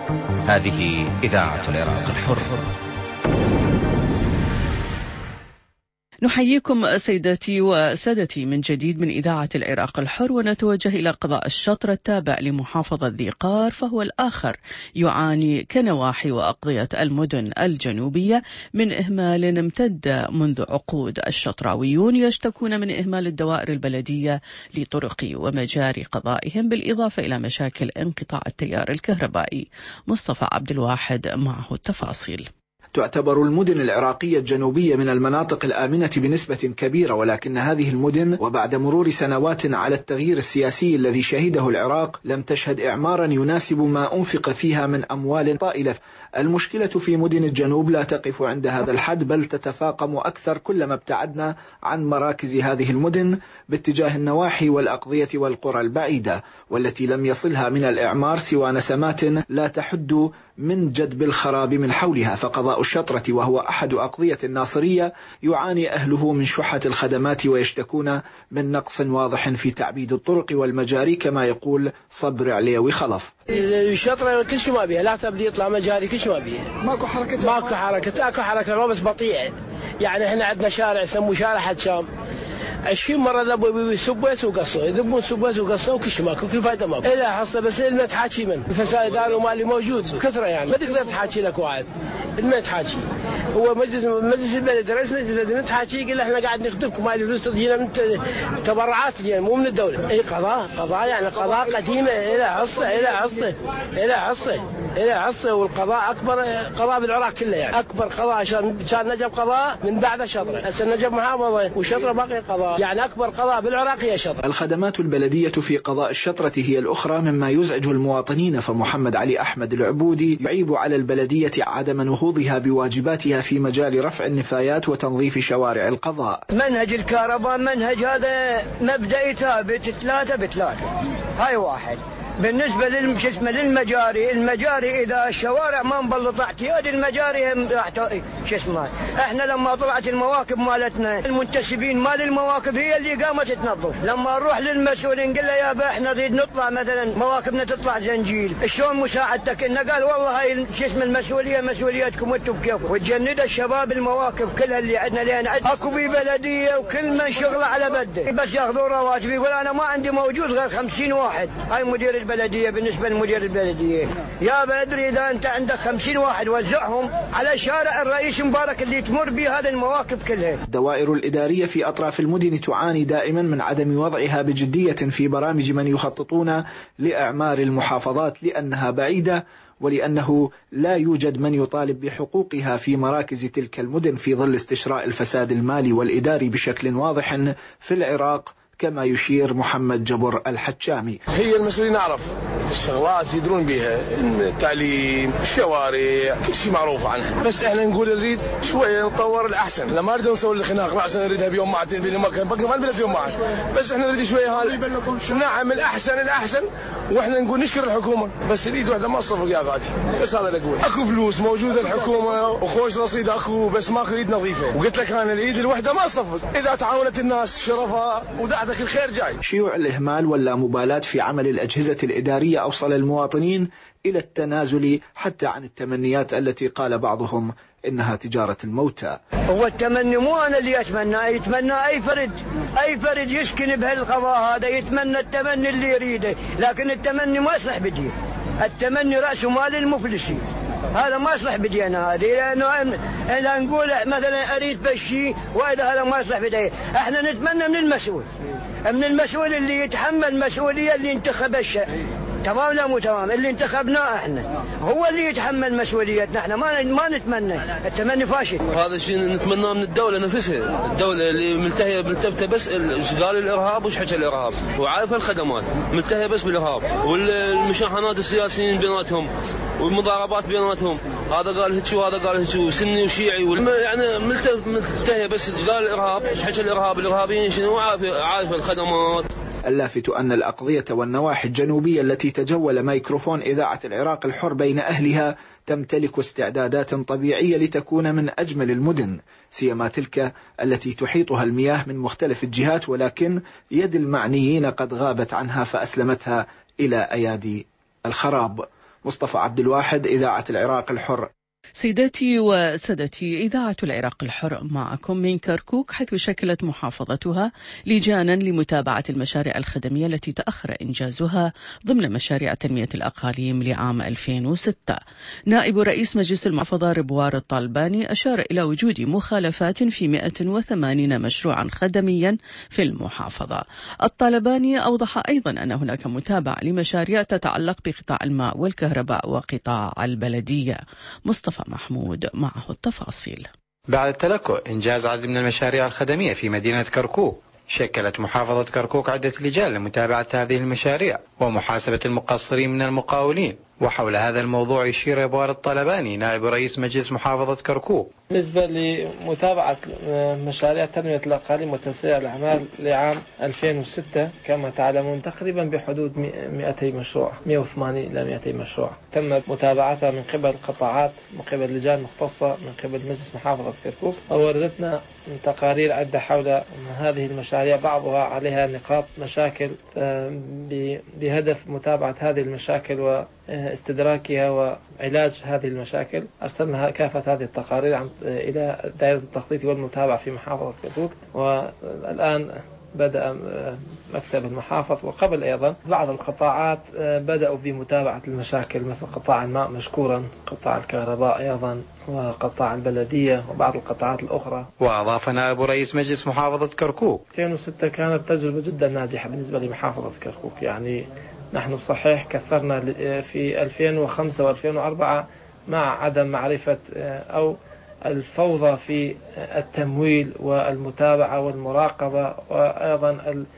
هذه إذاعة العراق الحر. نحييكم سيداتي وسادتي من جديد من إذاعة العراق الحر، ونتوجه إلى قضاء الشطر التابع لمحافظة ذي قار، فهو الآخر يعاني كنواحي وأقضية المدن الجنوبية من إهمال امتد منذ عقود. الشطراويون يشتكون من إهمال الدوائر البلدية لطرق ومجاري قضائهم، بالإضافة إلى مشاكل انقطاع التيار الكهربائي. مصطفى عبد الواحد معه التفاصيل. تعتبر المدن العراقية الجنوبية من المناطق الآمنة بنسبة كبيرة، ولكن هذه المدن وبعد مرور سنوات على التغيير السياسي الذي شهده العراق لم تشهد إعمارا يناسب ما أنفق فيها من أموال طائلة. المشكلة في مدن الجنوب لا تقف عند هذا الحد، بل تتفاقم أكثر كلما ابتعدنا عن مراكز هذه المدن باتجاه النواحي والأقضية والقرى البعيدة، والتي لم يصلها من الإعمار سوى نسمات لا تحد من جدب الخراب من حولها. فقضاء الشطرة وهو أحد أقضية الناصرية يعاني أهله من شحة الخدمات، ويشتكون من نقص واضح في تعبيد الطرق والمجاري، كما يقول صبر عليوي خلف. الشطرة كل شيء ما بيها، لا تبدي يطلع مجاري كل شيء ما بيها، ماكو حركة ماكو حركة اكو حركة ما بس بطيئة. يعني احنا عندنا شارع يسموه شارع حد شام، عشرين مرة ذبوا بسبويس وقصوا، يذبون سبويس وقصوا وكل شيء ماكو، كل فايدة ماكو. إلا حصة بس اللي ما تحاكي من الفساد هذا ومالي موجود كثرة، يعني ما تقدر تحاكي لك واحد اللي ما تحاكي. هو مجلس مجلس البلد، رئيس مجلس البلد من تحاكي يقول احنا قاعد نخدمكم، مالي فلوس تجينا من تبرعات يعني مو من الدولة. اي قضاء قضاء يعني قضاء قديمة، إلى عصة إلى عصة إلى عصة إلى عصة، والقضاء أكبر قضاء بالعراق كله، يعني أكبر قضاء عشان كان نجف قضاء من بعد الشطرة، هسه نجف محافظة والشطرة باقي قضاء، يعني أكبر قضاء بالعراق هي الشطرة. الخدمات البلدية في قضاء الشطرة هي الأخرى مما يزعج المواطنين، فمحمد علي أحمد العبودي يعيب على البلدية عدم نهوضها بواجباتها في مجال رفع النفايات وتنظيف شوارع القضاء. منهج الكهرباء منهج هذا مبدئي ثابت، ثلاثة بثلاثة، هاي واحد. بالنسبة للمجسمة للمجاري، المجاري إذا الشوارع ما مبلطة اعتياد المجاري هم راح شو اسمه. احنا لما طلعت المواكب مالتنا، المنتسبين مال المواكب هي اللي قامت تنظف. لما نروح للمسؤول نقول له يابا احنا نريد نطلع مثلا مواكبنا تطلع زنجيل، شلون مساعدتك؟ انه قال والله هاي شو اسمه المسؤولية مسؤوليتكم انتم بكيفكم. وتجند الشباب المواكب كلها اللي عندنا، لان اكو بي بلدية وكل من شغله على بده، بس ياخذون رواتب. يقول انا ما عندي موجود غير خمسين واحد. هاي مدير البلدية بالنسبة لمدير البلدية، يا بدري إذا أنت عندك خمسين واحد وزعهم على شارع الرئيس مبارك اللي تمر به هذه المواكب كلها. الدوائر الإدارية في أطراف المدن تعاني دائما من عدم وضعها بجدية في برامج من يخططون لإعمار المحافظات، لأنها بعيدة ولأنه لا يوجد من يطالب بحقوقها في مراكز تلك المدن، في ظل استشراء الفساد المالي والإداري بشكل واضح في العراق، كما يشير محمد جبر الحجامي. هي المسؤولين نعرف الشغلات يدرون بها، التعليم، الشوارع، كل شيء معروف عنها، بس احنا نقول نريد شويه نطور الاحسن. لما نريد نسوي الخناق الاحسن نريدها بيوم معتين بين ما كان بقى ما نبي يوم معاش، بس احنا نريد شويه هذا نعم الاحسن الاحسن، واحنا نقول نشكر الحكومه، بس الايد واحده ما تصفق يا غادي، بس هذا اللي اقول. اكو فلوس موجوده الحكومه وخوش رصيد اكو، بس ماكو ايد نظيفه، وقلت لك انا الايد الوحده ما تصفق. اذا تعاونت الناس شرفها ودعت الخير جاي. شيوع الإهمال واللامبالاة في عمل الأجهزة الإدارية أوصل المواطنين إلى التنازل حتى عن التمنيات التي قال بعضهم إنها تجارة الموتى. هو التمني مو أنا اللي أتمنى، يتمنى أي فرد، أي فرد يسكن بهالقضاء هذا يتمنى التمني اللي يريده، لكن التمني ما يصلح بديه. التمني رأس مال المفلسين، هذا ما يصلح بدينا هذه، لأنه إذا نقول مثلا أريد بشي وإذا هذا ما يصلح بديه. احنا نتمنى من المسؤول، من المسؤول اللي يتحمل مسؤولية اللي انتخب الشيء، تمام لا مو تمام، اللي انتخبناه احنا هو اللي يتحمل مسؤوليتنا، احنا ما ما نتمنى، التمني فاشل. هذا الشيء نتمناه من الدولة نفسها، الدولة اللي ملتهية ملتفتة بس ايش قال الارهاب وش حكى الارهاب، وعارفة الخدمات، ملتهية بس بالارهاب، والمشاحنات السياسيين بيناتهم والمضاربات بيناتهم، هذا قال هيك وهذا قال هيك وسني وشيعي، يعني ملتهية بس ايش قال الارهاب، ايش حكى الارهاب، الارهابيين شنو عارفة عارفة الخدمات. اللافت أن الأقضية والنواحي الجنوبية التي تجول ميكروفون إذاعة العراق الحر بين أهلها تمتلك استعدادات طبيعية لتكون من أجمل المدن، سيما تلك التي تحيطها المياه من مختلف الجهات، ولكن يد المعنيين قد غابت عنها فأسلمتها إلى أيادي الخراب. مصطفى عبد الواحد، إذاعة العراق الحر. سيداتي وسادتي، إذاعة العراق الحر معكم من كركوك، حيث شكلت محافظتها لجانا لمتابعة المشاريع الخدمية التي تأخر إنجازها ضمن مشاريع تنمية الأقاليم لعام ألفين وستة. نائب رئيس مجلس المحافظة ربوار الطالباني أشار إلى وجود مخالفات في مئة وثمانين مشروعا خدميا في المحافظة. الطالباني أوضح أيضا أن هناك متابعة لمشاريع تتعلق بقطاع الماء والكهرباء وقطاع البلدية. مصطفى محمود معه التفاصيل. بعد التلكؤ إنجاز عدد من المشاريع الخدمية في مدينة كركوك، شكلت محافظة كركوك عدة لجان لمتابعة هذه المشاريع ومحاسبة المقصرين من المقاولين. وحول هذا الموضوع يشير ربوار الطالباني نائب رئيس مجلس محافظة كركوك. بالنسبة لمتابعة مشاريع تنمية الأقاليم وتسريع الأعمال لعام ألفين وستة، كما تعلمون تقريبا بحدود مئتي مشروع، مئة وثمانين إلى مئتي مشروع تم متابعتها من قبل قطاعات، من قبل لجان مختصة، من قبل مجلس محافظة كركوك. ووردتنا تقارير عدة حول هذه المشاريع، بعضها عليها نقاط مشاكل بهدف متابعة هذه المشاكل و استدراكها وعلاج هذه المشاكل. أرسلنا كافة هذه التقارير إلى دائرة التخطيط والمتابعة في محافظة كركوك، والآن بدأ مكتب المحافظ وقبل أيضا بعض القطاعات بدأوا في متابعة المشاكل، مثل قطاع الماء مشكورا، قطاع الكهرباء أيضا، وقطاع البلدية وبعض القطاعات الأخرى. وأضاف نائب رئيس مجلس محافظة كركوك: ألفين وستة كانت تجربة جدا ناجحة بالنسبة لمحافظة كركوك. يعني نحن صحيح كثرنا في ألفين وخمسة وألفين وأربعة مع عدم معرفة أو الفوضى في التمويل والمتابعة والمراقبة وأيضا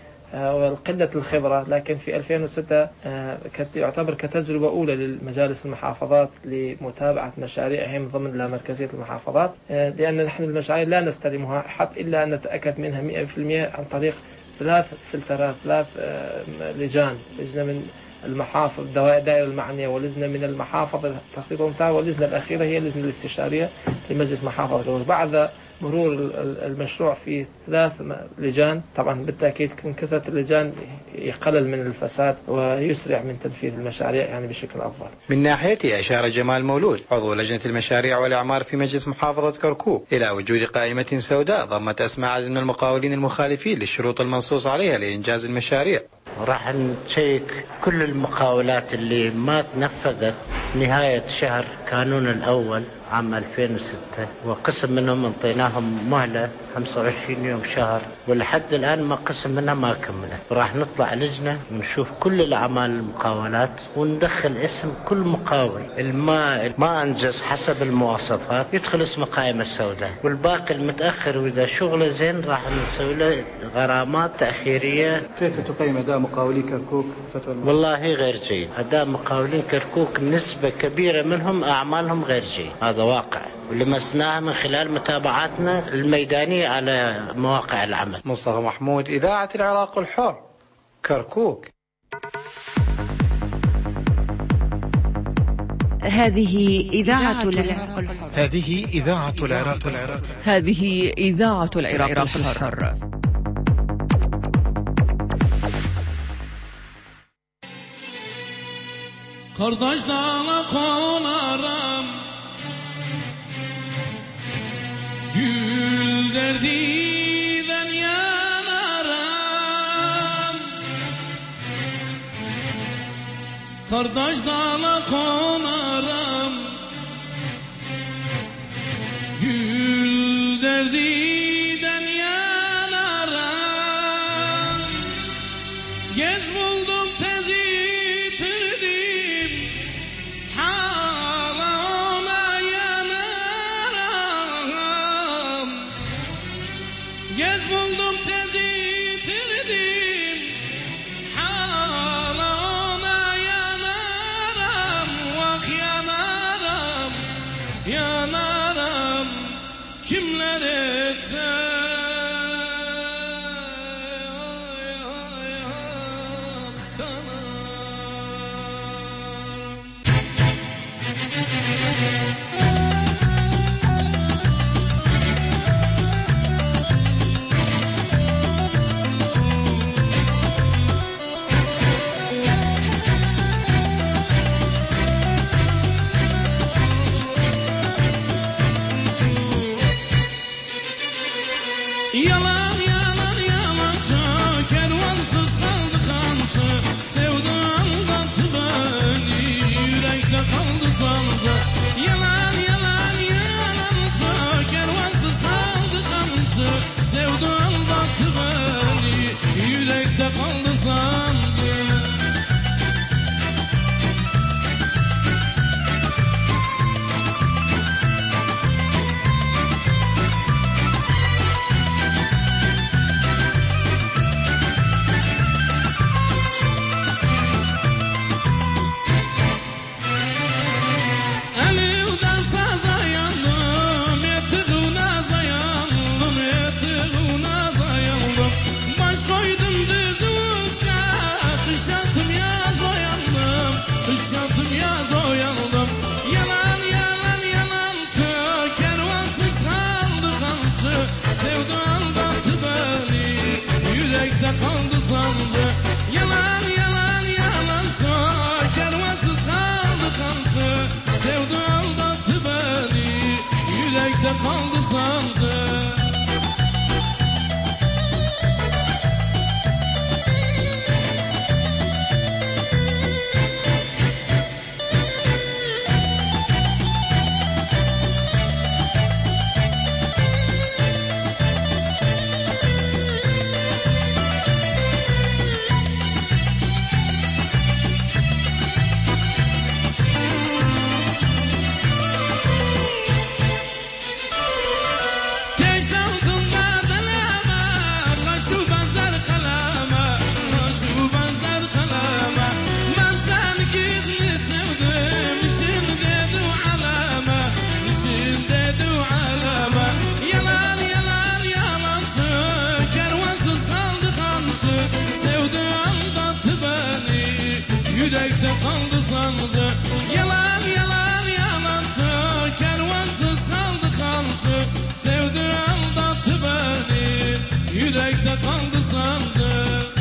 قلة الخبرة، لكن في ألفين وستة يعتبر كتجربة أولى للمجالس المحافظات لمتابعة مشاريعهم ضمن لامركزية المحافظات، لأن نحن المشاريع لا نستلمها حتى إلا أن نتأكد منها مئة بالمئة عن طريق ثلاث فلترات، ثلاث لجان، لجنة من المحافظ الدائرة المعنية، ولجنة من المحافظ التخطيط والمتابعة، واللجنة الأخيرة هي اللجنة الاستشارية لمجلس محافظة. بعد مرور المشروع في ثلاث لجان، طبعا بالتأكيد من كثرة اللجان يقلل من الفساد ويسرع من تنفيذ المشاريع يعني بشكل أفضل. من ناحيته أشار جمال مولود عضو لجنة المشاريع والإعمار في مجلس محافظة كركوك إلى وجود قائمة سوداء ضمت أسماء عدد من المقاولين المخالفين للشروط المنصوص عليها لإنجاز المشاريع. راح نشيك كل المقاولات اللي ما تنفذت نهاية شهر كانون الأول عام ألفين وستة، وقسم منهم انطيناهم مهلة خمسة وعشرين يوم شهر، ولحد الآن ما قسم منها ما كملت. راح نطلع لجنة ونشوف كل الأعمال المقاولات وندخل اسم كل مقاول الما ما أنجز حسب المواصفات يدخل اسم قائمة السوداء، والباقي المتأخر وإذا شغله زين راح نسوي له غرامات تأخيرية. كيف تقيم أداء مقاولي كركوك فترة الماضية؟ والله غير جيد. أداء مقاولين كركوك نسبة كبيرة منهم أعمالهم غير جيد، هذا واقع ولمسناها من خلال متابعاتنا الميدانية على مواقع العمل. مصطفى محمود، إذاعة العراق الحر، كركوك. هذه إذاعة العراق الحر. هذه إذاعة العراق الحر. هذه إذاعة العراق الحر. Kardeşlerle konarım, gül derdiden yanarım. Kardeşlerle konarım, gül derdiden yanarım. Gez buldum tezi yanarım, kimler etse ayak kanarım. Yalan yalan yalanca kervansız kaldı kanca, sevdam battı beni, yürekte kaldı salca. Yalan yalan yalanca kervansız kaldı kanca, sevdam battı beni, yürekte kaldı salca. Kaldı sandı. Yalan yalan yalansa kervansız kaldı kanca, sevdi aldattı beni, yürekte kaldı sandı. Yalan yalan yalanca kervansız kaldı kanca, sevdi aldattı beni, yürekte kaldı sandı.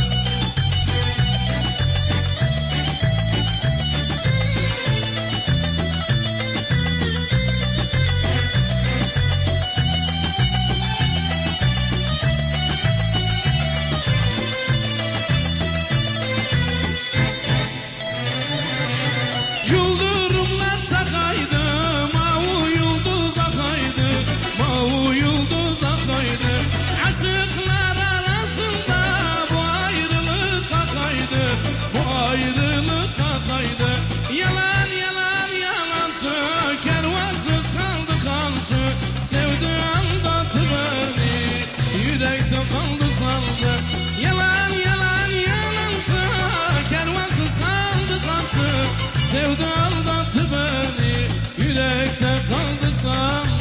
Aşıklar arasında bu ayrılık kakaydı, bu ayrılık kakaydı. Yalan yalan yalancı kervansız kaldı kanca, sevdi aldattı beni, yürekte kaldı sandı. Yalan yalan yalancı kervansız kaldı kanca, sevdi aldattı beni, yürekte kaldı sandı.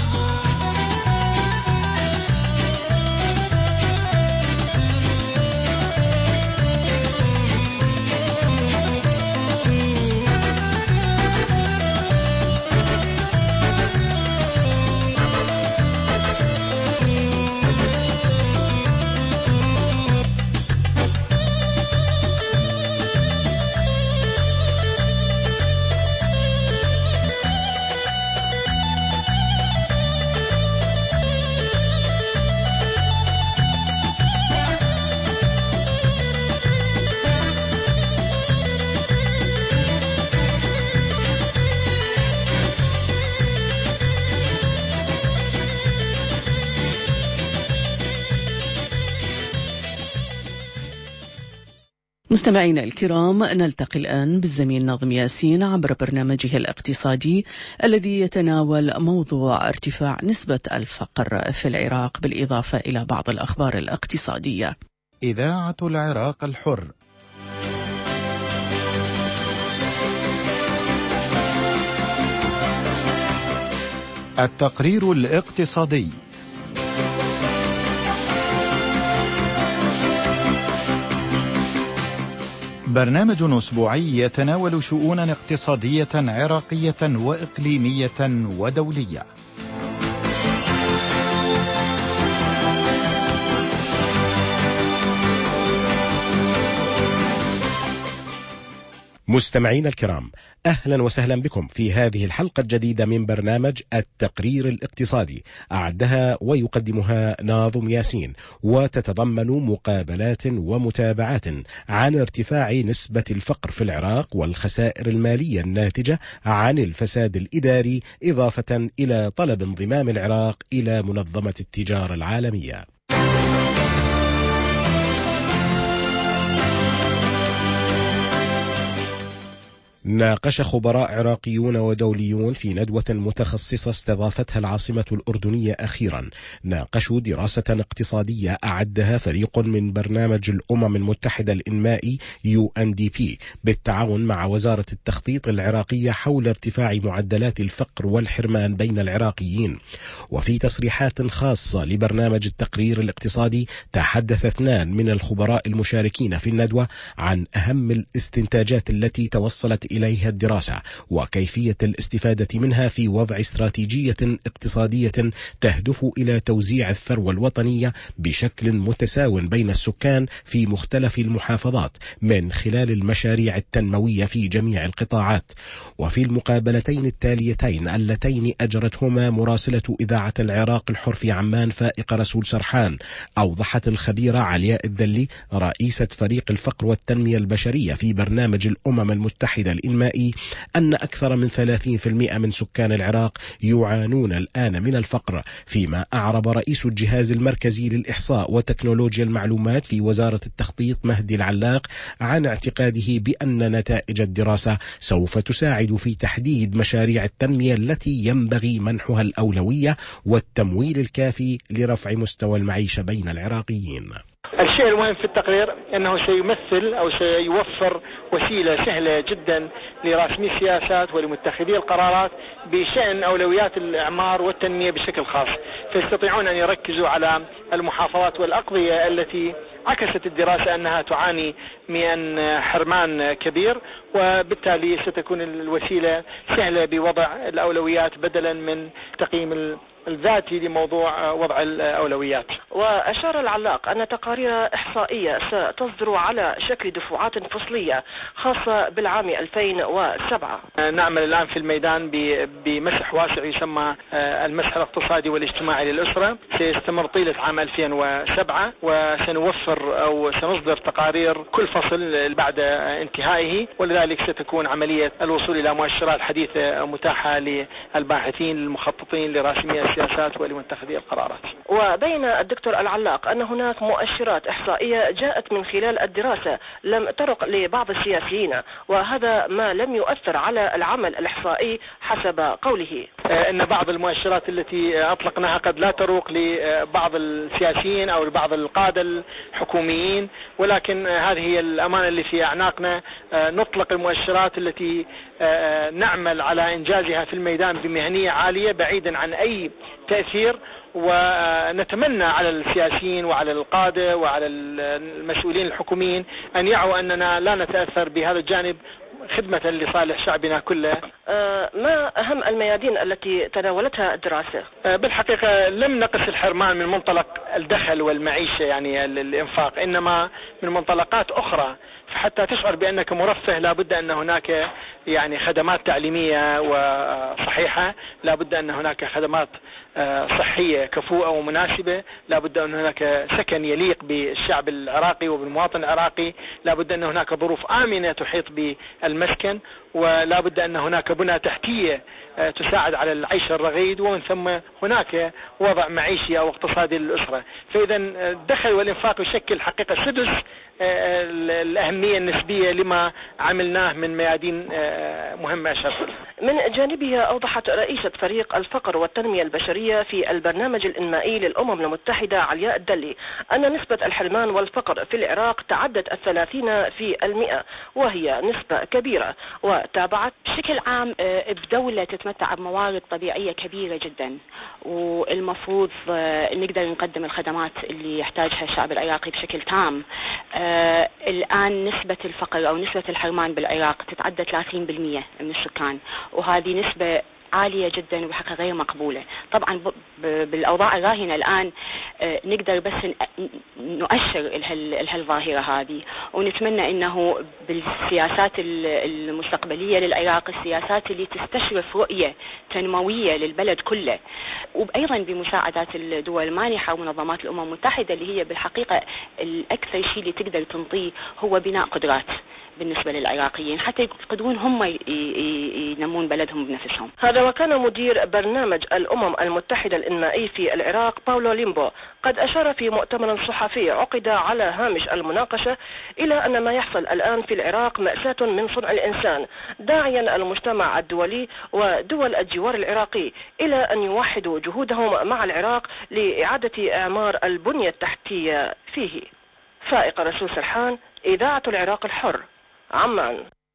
مستمعينا الكرام، نلتقي الآن بالزميل ناظم ياسين عبر برنامجه الاقتصادي الذي يتناول موضوع ارتفاع نسبة الفقر في العراق بالإضافة إلى بعض الأخبار الاقتصادية. إذاعة العراق الحر. التقرير الاقتصادي. برنامج أسبوعي يتناول شؤونا اقتصادية عراقية وإقليمية ودولية. مستمعينا الكرام، أهلا وسهلا بكم في هذه الحلقة الجديدة من برنامج التقرير الاقتصادي، أعدها ويقدمها ناظم ياسين، وتتضمن مقابلات ومتابعات عن ارتفاع نسبة الفقر في العراق والخسائر المالية الناتجة عن الفساد الإداري، إضافة إلى طلب انضمام العراق إلى منظمة التجارة العالمية. ناقش خبراء عراقيون ودوليون في ندوة متخصصة استضافتها العاصمة الأردنية أخيرا، ناقشوا دراسة اقتصادية أعدها فريق من برنامج الأمم المتحدة الإنمائي يو إن دي بي بالتعاون مع وزارة التخطيط العراقية حول ارتفاع معدلات الفقر والحرمان بين العراقيين. وفي تصريحات خاصة لبرنامج التقرير الاقتصادي، تحدث اثنان من الخبراء المشاركين في الندوة عن أهم الاستنتاجات التي توصلت إليها الدراسة وكيفية الاستفادة منها في وضع استراتيجية اقتصادية تهدف إلى توزيع الثروة الوطنية بشكل متساو بين السكان في مختلف المحافظات من خلال المشاريع التنموية في جميع القطاعات. وفي المقابلتين التاليتين اللتين أجرتهما مراسلة إذاعة العراق الحر في عمان فائقة رسول سرحان، أوضحت الخبيرة علياء الدلي رئيسة فريق الفقر والتنمية البشرية في برنامج الأمم المتحدة الإنمائي أن أكثر من ثلاثين بالمئة من سكان العراق يعانون الآن من الفقر، فيما أعرب رئيس الجهاز المركزي للإحصاء وتكنولوجيا المعلومات في وزارة التخطيط مهدي العلاق عن اعتقاده بأن نتائج الدراسة سوف تساعد في تحديد مشاريع التنمية التي ينبغي منحها الأولوية والتمويل الكافي لرفع مستوى المعيشة بين العراقيين. الشيء المهم في التقرير أنه سيمثل أو سيوفر وسيلة سهلة جدا لرسم السياسات ولمتخذي القرارات بشأن أولويات الإعمار والتنمية بشكل خاص، فيستطيعون أن يركزوا على المحافظات والأقضية التي عكست الدراسة أنها تعاني من حرمان كبير، وبالتالي ستكون الوسيلة سهلة بوضع الأولويات بدلا من تقييم الذاتي لموضوع وضع الأولويات. وأشار العلاق أن تقارير إحصائية ستصدر على شكل دفعات فصلية خاصة بالعام ألفين وسبعة. نعمل الآن في الميدان بمسح واسع يسمى المسح الاقتصادي والاجتماعي للأسرة، سيستمر طيلة عام ألفين وسبعة، وسنوفر أو سنصدر تقارير كل فصل بعد انتهائه، ولذلك ستكون عملية الوصول إلى مؤشرات حديثة متاحة للباحثين المخططين لراسمية السياسات ولمتخذي القرارات. وبين الدكتور العلاق أن هناك مؤشرات إحصائية جاءت من خلال الدراسة لم ترق لبعض السياسيين، وهذا ما لم يؤثر على العمل الإحصائي حسب قوله. إن بعض المؤشرات التي أطلقناها قد لا تروق لبعض السياسيين أو لبعض القادة الحكوميين، ولكن هذه هي الأمانة اللي في أعناقنا، نطلق المؤشرات التي نعمل على إنجازها في الميدان بمهنية عالية بعيدا عن أي تأثير، ونتمنى على السياسيين وعلى القادة وعلى المسؤولين الحكوميين أن يعوا أننا لا نتأثر بهذا الجانب خدمة لصالح شعبنا كله. أه ما أهم الميادين التي تناولتها الدراسة؟ أه بالحقيقة لم نقص الحرمان من منطلق الدخل والمعيشة يعني الإنفاق، إنما من منطلقات أخرى، فحتى تشعر بأنك مرفه لابد أن هناك يعني خدمات تعليمية وصحيحة، لابد أن هناك خدمات صحية كفؤة ومناسبة، لابد أن هناك سكن يليق بالشعب العراقي وبالمواطن العراقي، لابد أن هناك ظروف آمنة تحيط بالمسكن، ولابد أن هناك بنى تحتية تساعد على العيش الرغيد، ومن ثم هناك وضع معيشي أو اقتصادي للأسرة. فإذا الدخل والإنفاق يشكل حقيقة سدس الأهمية النسبية لما عملناه من ميادين مهمة أشهر. من جانبها أوضحت رئيسة فريق الفقر والتنمية البشرية في البرنامج الإنمائي للأمم المتحدة علياء الدلي أن نسبة الحرمان والفقر في العراق تعدت الثلاثين في المئة، وهي نسبة كبيرة. وتابعت بشكل عام الدولة تتمتع بموارد طبيعية كبيرة جدا، والمفروض نقدر نقدم الخدمات اللي يحتاجها الشعب العراقي بشكل تام. آه الآن نسبة الفقر أو نسبة الحرمان بالعراق تتعدى ثلاثين بالمئة من السكان، وهذه نسبة عالية جدا وبحقيقة غير مقبولة. طبعا بالأوضاع الراهنة الآن نقدر بس نؤشر الهالظاهرة هذه، ونتمنى أنه بالسياسات المستقبلية للعراق، السياسات اللي تستشرف رؤية تنموية للبلد كله، وأيضا بمساعدات الدول المانحة ومنظمات الأمم المتحدة اللي هي بالحقيقة الأكثر شيء اللي تقدر تنطيه هو بناء قدرات بالنسبة للعراقيين حتى يقدرون هم ينمون بلدهم بنفسهم. هذا وكان مدير برنامج الأمم المتحدة الإنمائي في العراق باولو ليمبو قد أشار في مؤتمر صحفي عقد على هامش المناقشة إلى أن ما يحصل الآن في العراق مأساة من صنع الإنسان، داعيا المجتمع الدولي ودول الجوار العراقي إلى أن يوحدوا جهودهم مع العراق لإعادة إعمار البنية التحتية فيه. فائق رسول سرحان، إذاعة العراق الحر، عمان.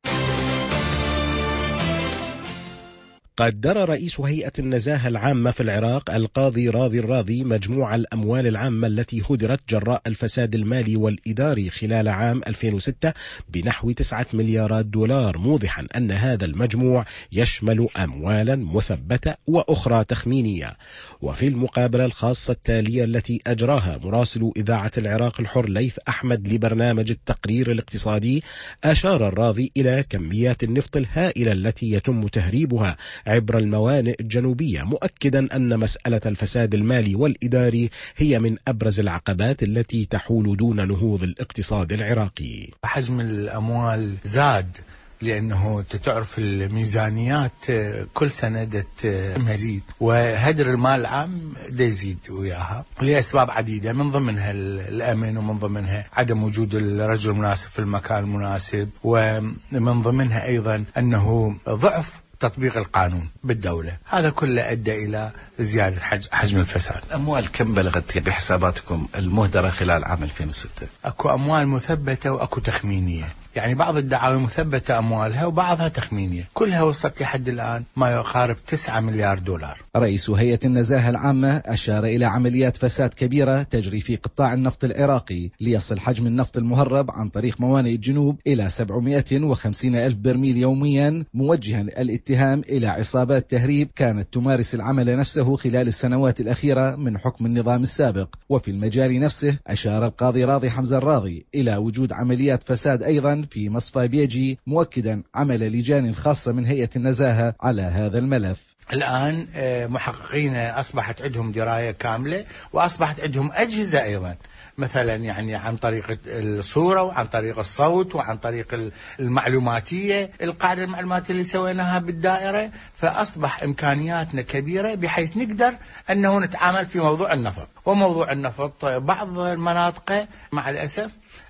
قدر رئيس هيئة النزاهة العامة في العراق القاضي راضي الراضي مجموع الأموال العامة التي هدرت جراء الفساد المالي والإداري خلال عام ألفين وستة بنحو تسعة مليارات دولار، موضحا أن هذا المجموع يشمل أموالا مثبتة وأخرى تخمينية. وفي المقابلة الخاصة التالية التي أجراها مراسل إذاعة العراق الحر ليث أحمد لبرنامج التقرير الاقتصادي، أشار الراضي إلى كميات النفط الهائلة التي يتم تهريبها عبر الموانئ الجنوبية، مؤكدا أن مسألة الفساد المالي والإداري هي من أبرز العقبات التي تحول دون نهوض الاقتصاد العراقي. حجم الأموال زاد لأنه تعرف الميزانيات كل سنة تزيد، وهدر المال العام دا يزيد وياها لأسباب عديدة، من ضمنها الأمن، ومن ضمنها عدم وجود الرجل المناسب في المكان المناسب، ومن ضمنها أيضا أنه ضعف تطبيق القانون بالدولة. هذا كله أدى إلى زيادة حجم الفساد. أموال كم بلغت بحساباتكم المهدرة خلال عام ألفين وستة؟ أكو أموال مثبتة وأكو تخمينية، يعني بعض الدعاوى مثبتة أموالها وبعضها تخمينية، كلها وصلت لحد الآن ما يقارب تسعة مليار دولار. رئيس هيئة النزاهة العامة أشار إلى عمليات فساد كبيرة تجري في قطاع النفط العراقي، ليصل حجم النفط المهرب عن طريق موانئ الجنوب إلى سبعمائة وخمسين ألف برميل يوميا، موجها الاتهام إلى عصابات تهريب كانت تمارس العمل نفسه خلال السنوات الأخيرة من حكم النظام السابق. وفي المجال نفسه أشار القاضي راضي حمزة الراضي إلى وجود عمليات فساد أيضا في مصفى بيجي، مؤكدا عمل لجان خاصة من هيئة النزاهة على هذا الملف. الآن محققين أصبحت عندهم دراية كاملة، وأصبحت عندهم أجهزة أيضا، مثلا يعني عن طريق الصورة وعن طريق الصوت وعن طريق المعلوماتية، القاعدة المعلوماتية اللي سويناها بالدائرة، فأصبح إمكانياتنا كبيرة بحيث نقدر أنه نتعامل في موضوع النفط. وموضوع النفط بعض المناطق مع الأسف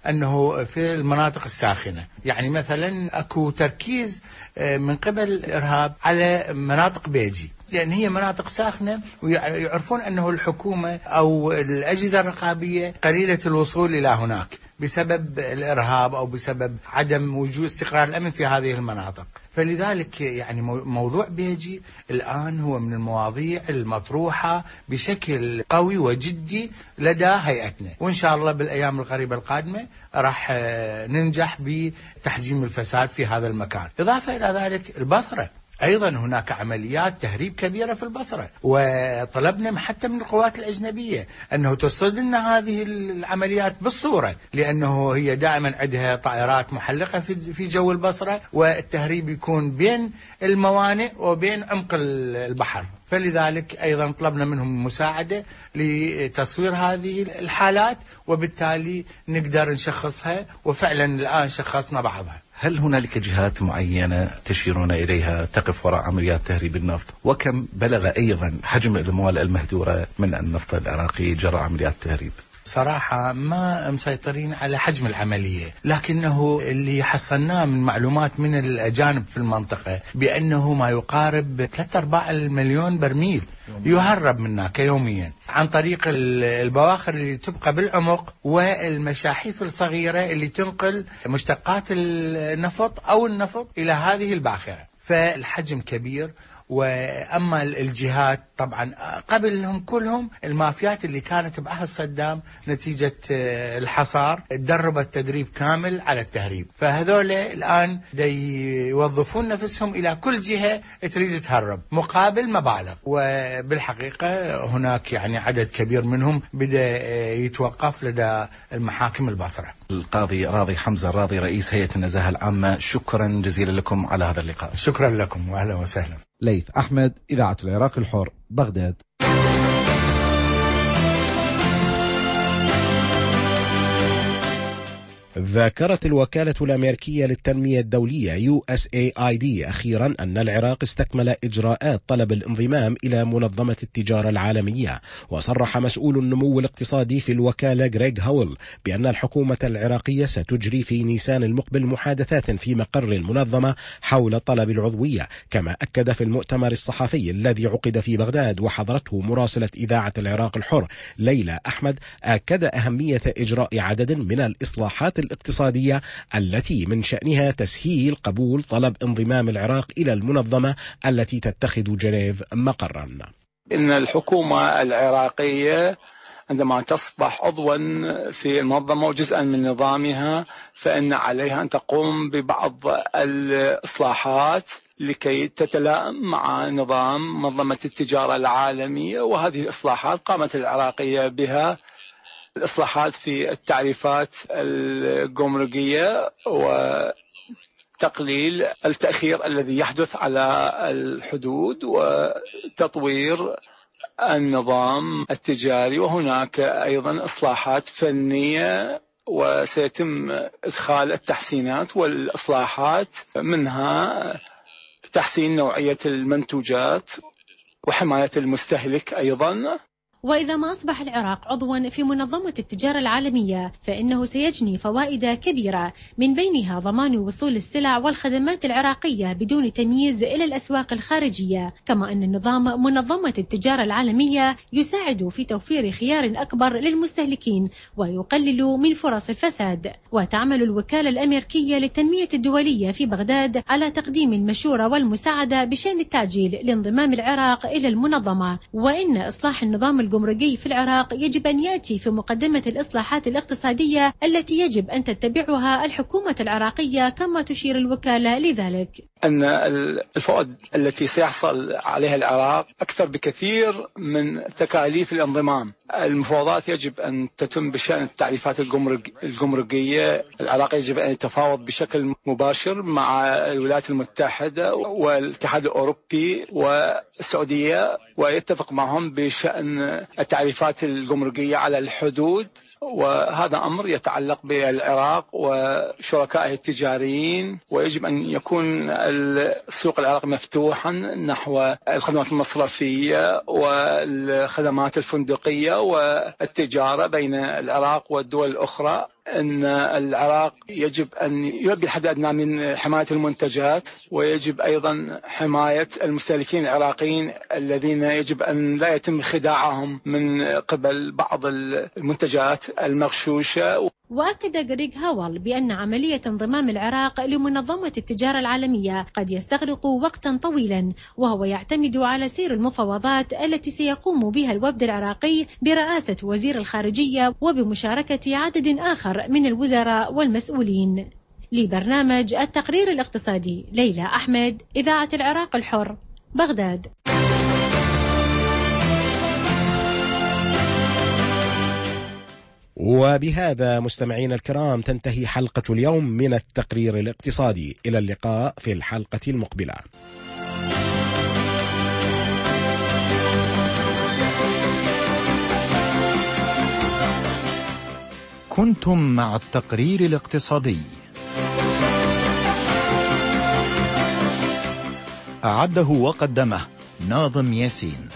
أنه في المناطق الساخنة، يعني مثلا أكو تركيز من قبل الإرهاب على مناطق بيجي، لأن هي مناطق ساخنة، ويعرفون أنه الحكومة أو الأجهزة الرقابية قليلة الوصول إلى هناك بسبب الإرهاب أو بسبب عدم وجود استقرار الأمن في هذه المناطق. فلذلك يعني موضوع بيجي الآن هو من المواضيع المطروحة بشكل قوي وجدي لدى هيئتنا، وإن شاء الله بالأيام القريبة القادمة راح ننجح بتحجيم الفساد في هذا المكان. إضافة إلى ذلك البصرة أيضا هناك عمليات تهريب كبيرة في البصرة، وطلبنا حتى من القوات الأجنبية أنه ترصد لنا هذه العمليات بالصورة، لأنه هي دائما عندها طائرات محلقة في جو البصرة، والتهريب يكون بين الموانئ وبين عمق البحر. فلذلك أيضا طلبنا منهم المساعدة لتصوير هذه الحالات، وبالتالي نقدر نشخصها، وفعلا الآن شخصنا بعضها. هل هنالك جهات معينة تشيرون إليها تقف وراء عمليات تهريب النفط؟ وكم بلغ أيضا حجم الأموال المهدورة من النفط العراقي جراء عمليات تهريب؟ صراحة ما مسيطرين على حجم العملية، لكنه اللي حصلناه من معلومات من الأجانب في المنطقة بأنه ما يقارب ثلاثة أرباع المليون برميل يهرب منك يوميا عن طريق البواخر اللي تبقى بالعمق والمشاحيف الصغيرة اللي تنقل مشتقات النفط أو النفط إلى هذه الباخرة. فالحجم كبير. وأما الجهات طبعا قبلهم كلهم المافيات اللي كانت بعهد صدام نتيجة الحصار تدربت تدريب كامل على التهريب، فهذول الآن يوظفون نفسهم إلى كل جهة تريد تهرب مقابل مبالغ. وبالحقيقة هناك يعني عدد كبير منهم بدأ يتوقف لدى المحاكم البصرة. القاضي راضي حمزة الراضي رئيس هيئة النزاهة العامة، شكرا جزيلا لكم على هذا اللقاء. شكرا لكم وأهلا وسهلا. ليث أحمد، إذاعة العراق الحر، بغداد. ذكرت الوكالة الأمريكية للتنمية الدولية يو إس إيه آي دي أخيرا أن العراق استكمل إجراءات طلب الانضمام إلى منظمة التجارة العالمية. وصرح مسؤول النمو الاقتصادي في الوكالة غريغ هاول بأن الحكومة العراقية ستجري في نيسان المقبل محادثات في مقر المنظمة حول طلب العضوية. كما أكد في المؤتمر الصحفي الذي عقد في بغداد وحضرته مراسلة إذاعة العراق الحر ليلى أحمد، أكد أهمية إجراء عدد من الإصلاحات الاقتصادية التي من شأنها تسهيل قبول طلب انضمام العراق إلى المنظمة التي تتخذ جنيف مقرا. إن الحكومة العراقية عندما تصبح عضوا في المنظمة وجزءا من نظامها فإن عليها أن تقوم ببعض الإصلاحات لكي تتلائم مع نظام منظمة التجارة العالمية، وهذه الإصلاحات قامت العراقية بها. الإصلاحات في التعريفات الجمركية وتقليل التأخير الذي يحدث على الحدود وتطوير النظام التجاري، وهناك أيضا إصلاحات فنية وسيتم إدخال التحسينات والإصلاحات، منها تحسين نوعية المنتوجات وحماية المستهلك أيضا. وإذا ما أصبح العراق عضوا في منظمة التجارة العالمية فإنه سيجني فوائد كبيرة، من بينها ضمان وصول السلع والخدمات العراقية بدون تمييز إلى الأسواق الخارجية. كما أن النظام منظمة التجارة العالمية يساعد في توفير خيار أكبر للمستهلكين ويقلل من فرص الفساد. وتعمل الوكالة الأمريكية للتنمية الدولية في بغداد على تقديم المشورة والمساعدة بشأن التعجيل لانضمام العراق إلى المنظمة. وإن إصلاح النظام الجمركي في العراق يجب أن يأتي في مقدمة الإصلاحات الاقتصادية التي يجب أن تتبعها الحكومة العراقية، كما تشير الوكالة لذلك. أن الفوائد التي سيحصل عليها العراق أكثر بكثير من تكاليف الانضمام. المفاوضات يجب أن تتم بشأن التعريفات الجمركية. العراق يجب أن يتفاوض بشكل مباشر مع الولايات المتحدة والاتحاد الأوروبي والسعودية ويتفق معهم بشأن التعريفات الجمركية على الحدود، وهذا أمر يتعلق بالعراق وشركائه التجاريين. ويجب أن يكون السوق العراقي مفتوحا نحو الخدمات المصرفية والخدمات الفندقية والتجارة بين العراق والدول الأخرى. أن العراق يجب أن يلبي الحد الأدنى من حماية المنتجات، ويجب أيضا حماية المستهلكين العراقيين الذين يجب أن لا يتم خداعهم من قبل بعض المنتجات المغشوشة. وأكد غريغ هاول بأن عملية انضمام العراق لمنظمة التجارة العالمية قد يستغرق وقتا طويلا، وهو يعتمد على سير المفاوضات التي سيقوم بها الوفد العراقي برئاسة وزير الخارجية وبمشاركة عدد آخر من الوزراء والمسؤولين. لبرنامج التقرير الاقتصادي، ليلى أحمد، إذاعة العراق الحر، بغداد. وبهذا مستمعينا الكرام تنتهي حلقة اليوم من التقرير الاقتصادي. إلى اللقاء في الحلقة المقبلة. كنتم مع التقرير الاقتصادي، أعده وقدمه ناظم ياسين.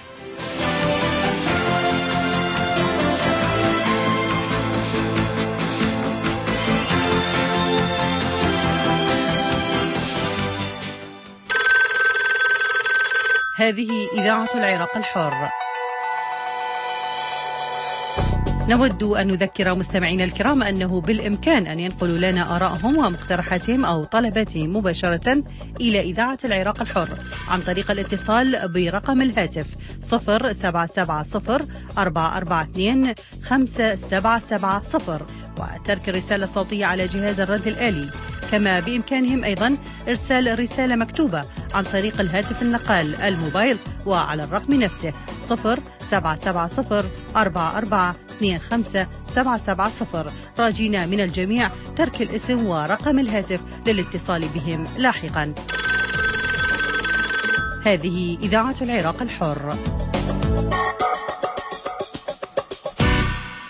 هذه إذاعة العراق الحر. نود أن نذكر مستمعينا الكرام أنه بالإمكان أن ينقلوا لنا آرائهم ومقترحاتهم أو طلباتهم مباشرة إلى إذاعة العراق الحر عن طريق الاتصال برقم الهاتف صفر سبعة سبعة صفر أربعة أربعة اثنين خمسة سبعة سبعة صفر وترك الرسالة الصوتية على جهاز الرد الآلي. كما بإمكانهم أيضا إرسال رسالة مكتوبة عن طريق الهاتف النقال الموبايل وعلى الرقم نفسه صفر سبعة سبعة صفر أربعة أربعة اثنين خمسة سبعة سبعة صفر، راجينا من الجميع ترك الاسم ورقم الهاتف للاتصال بهم لاحقا. هذه إذاعة العراق الحر.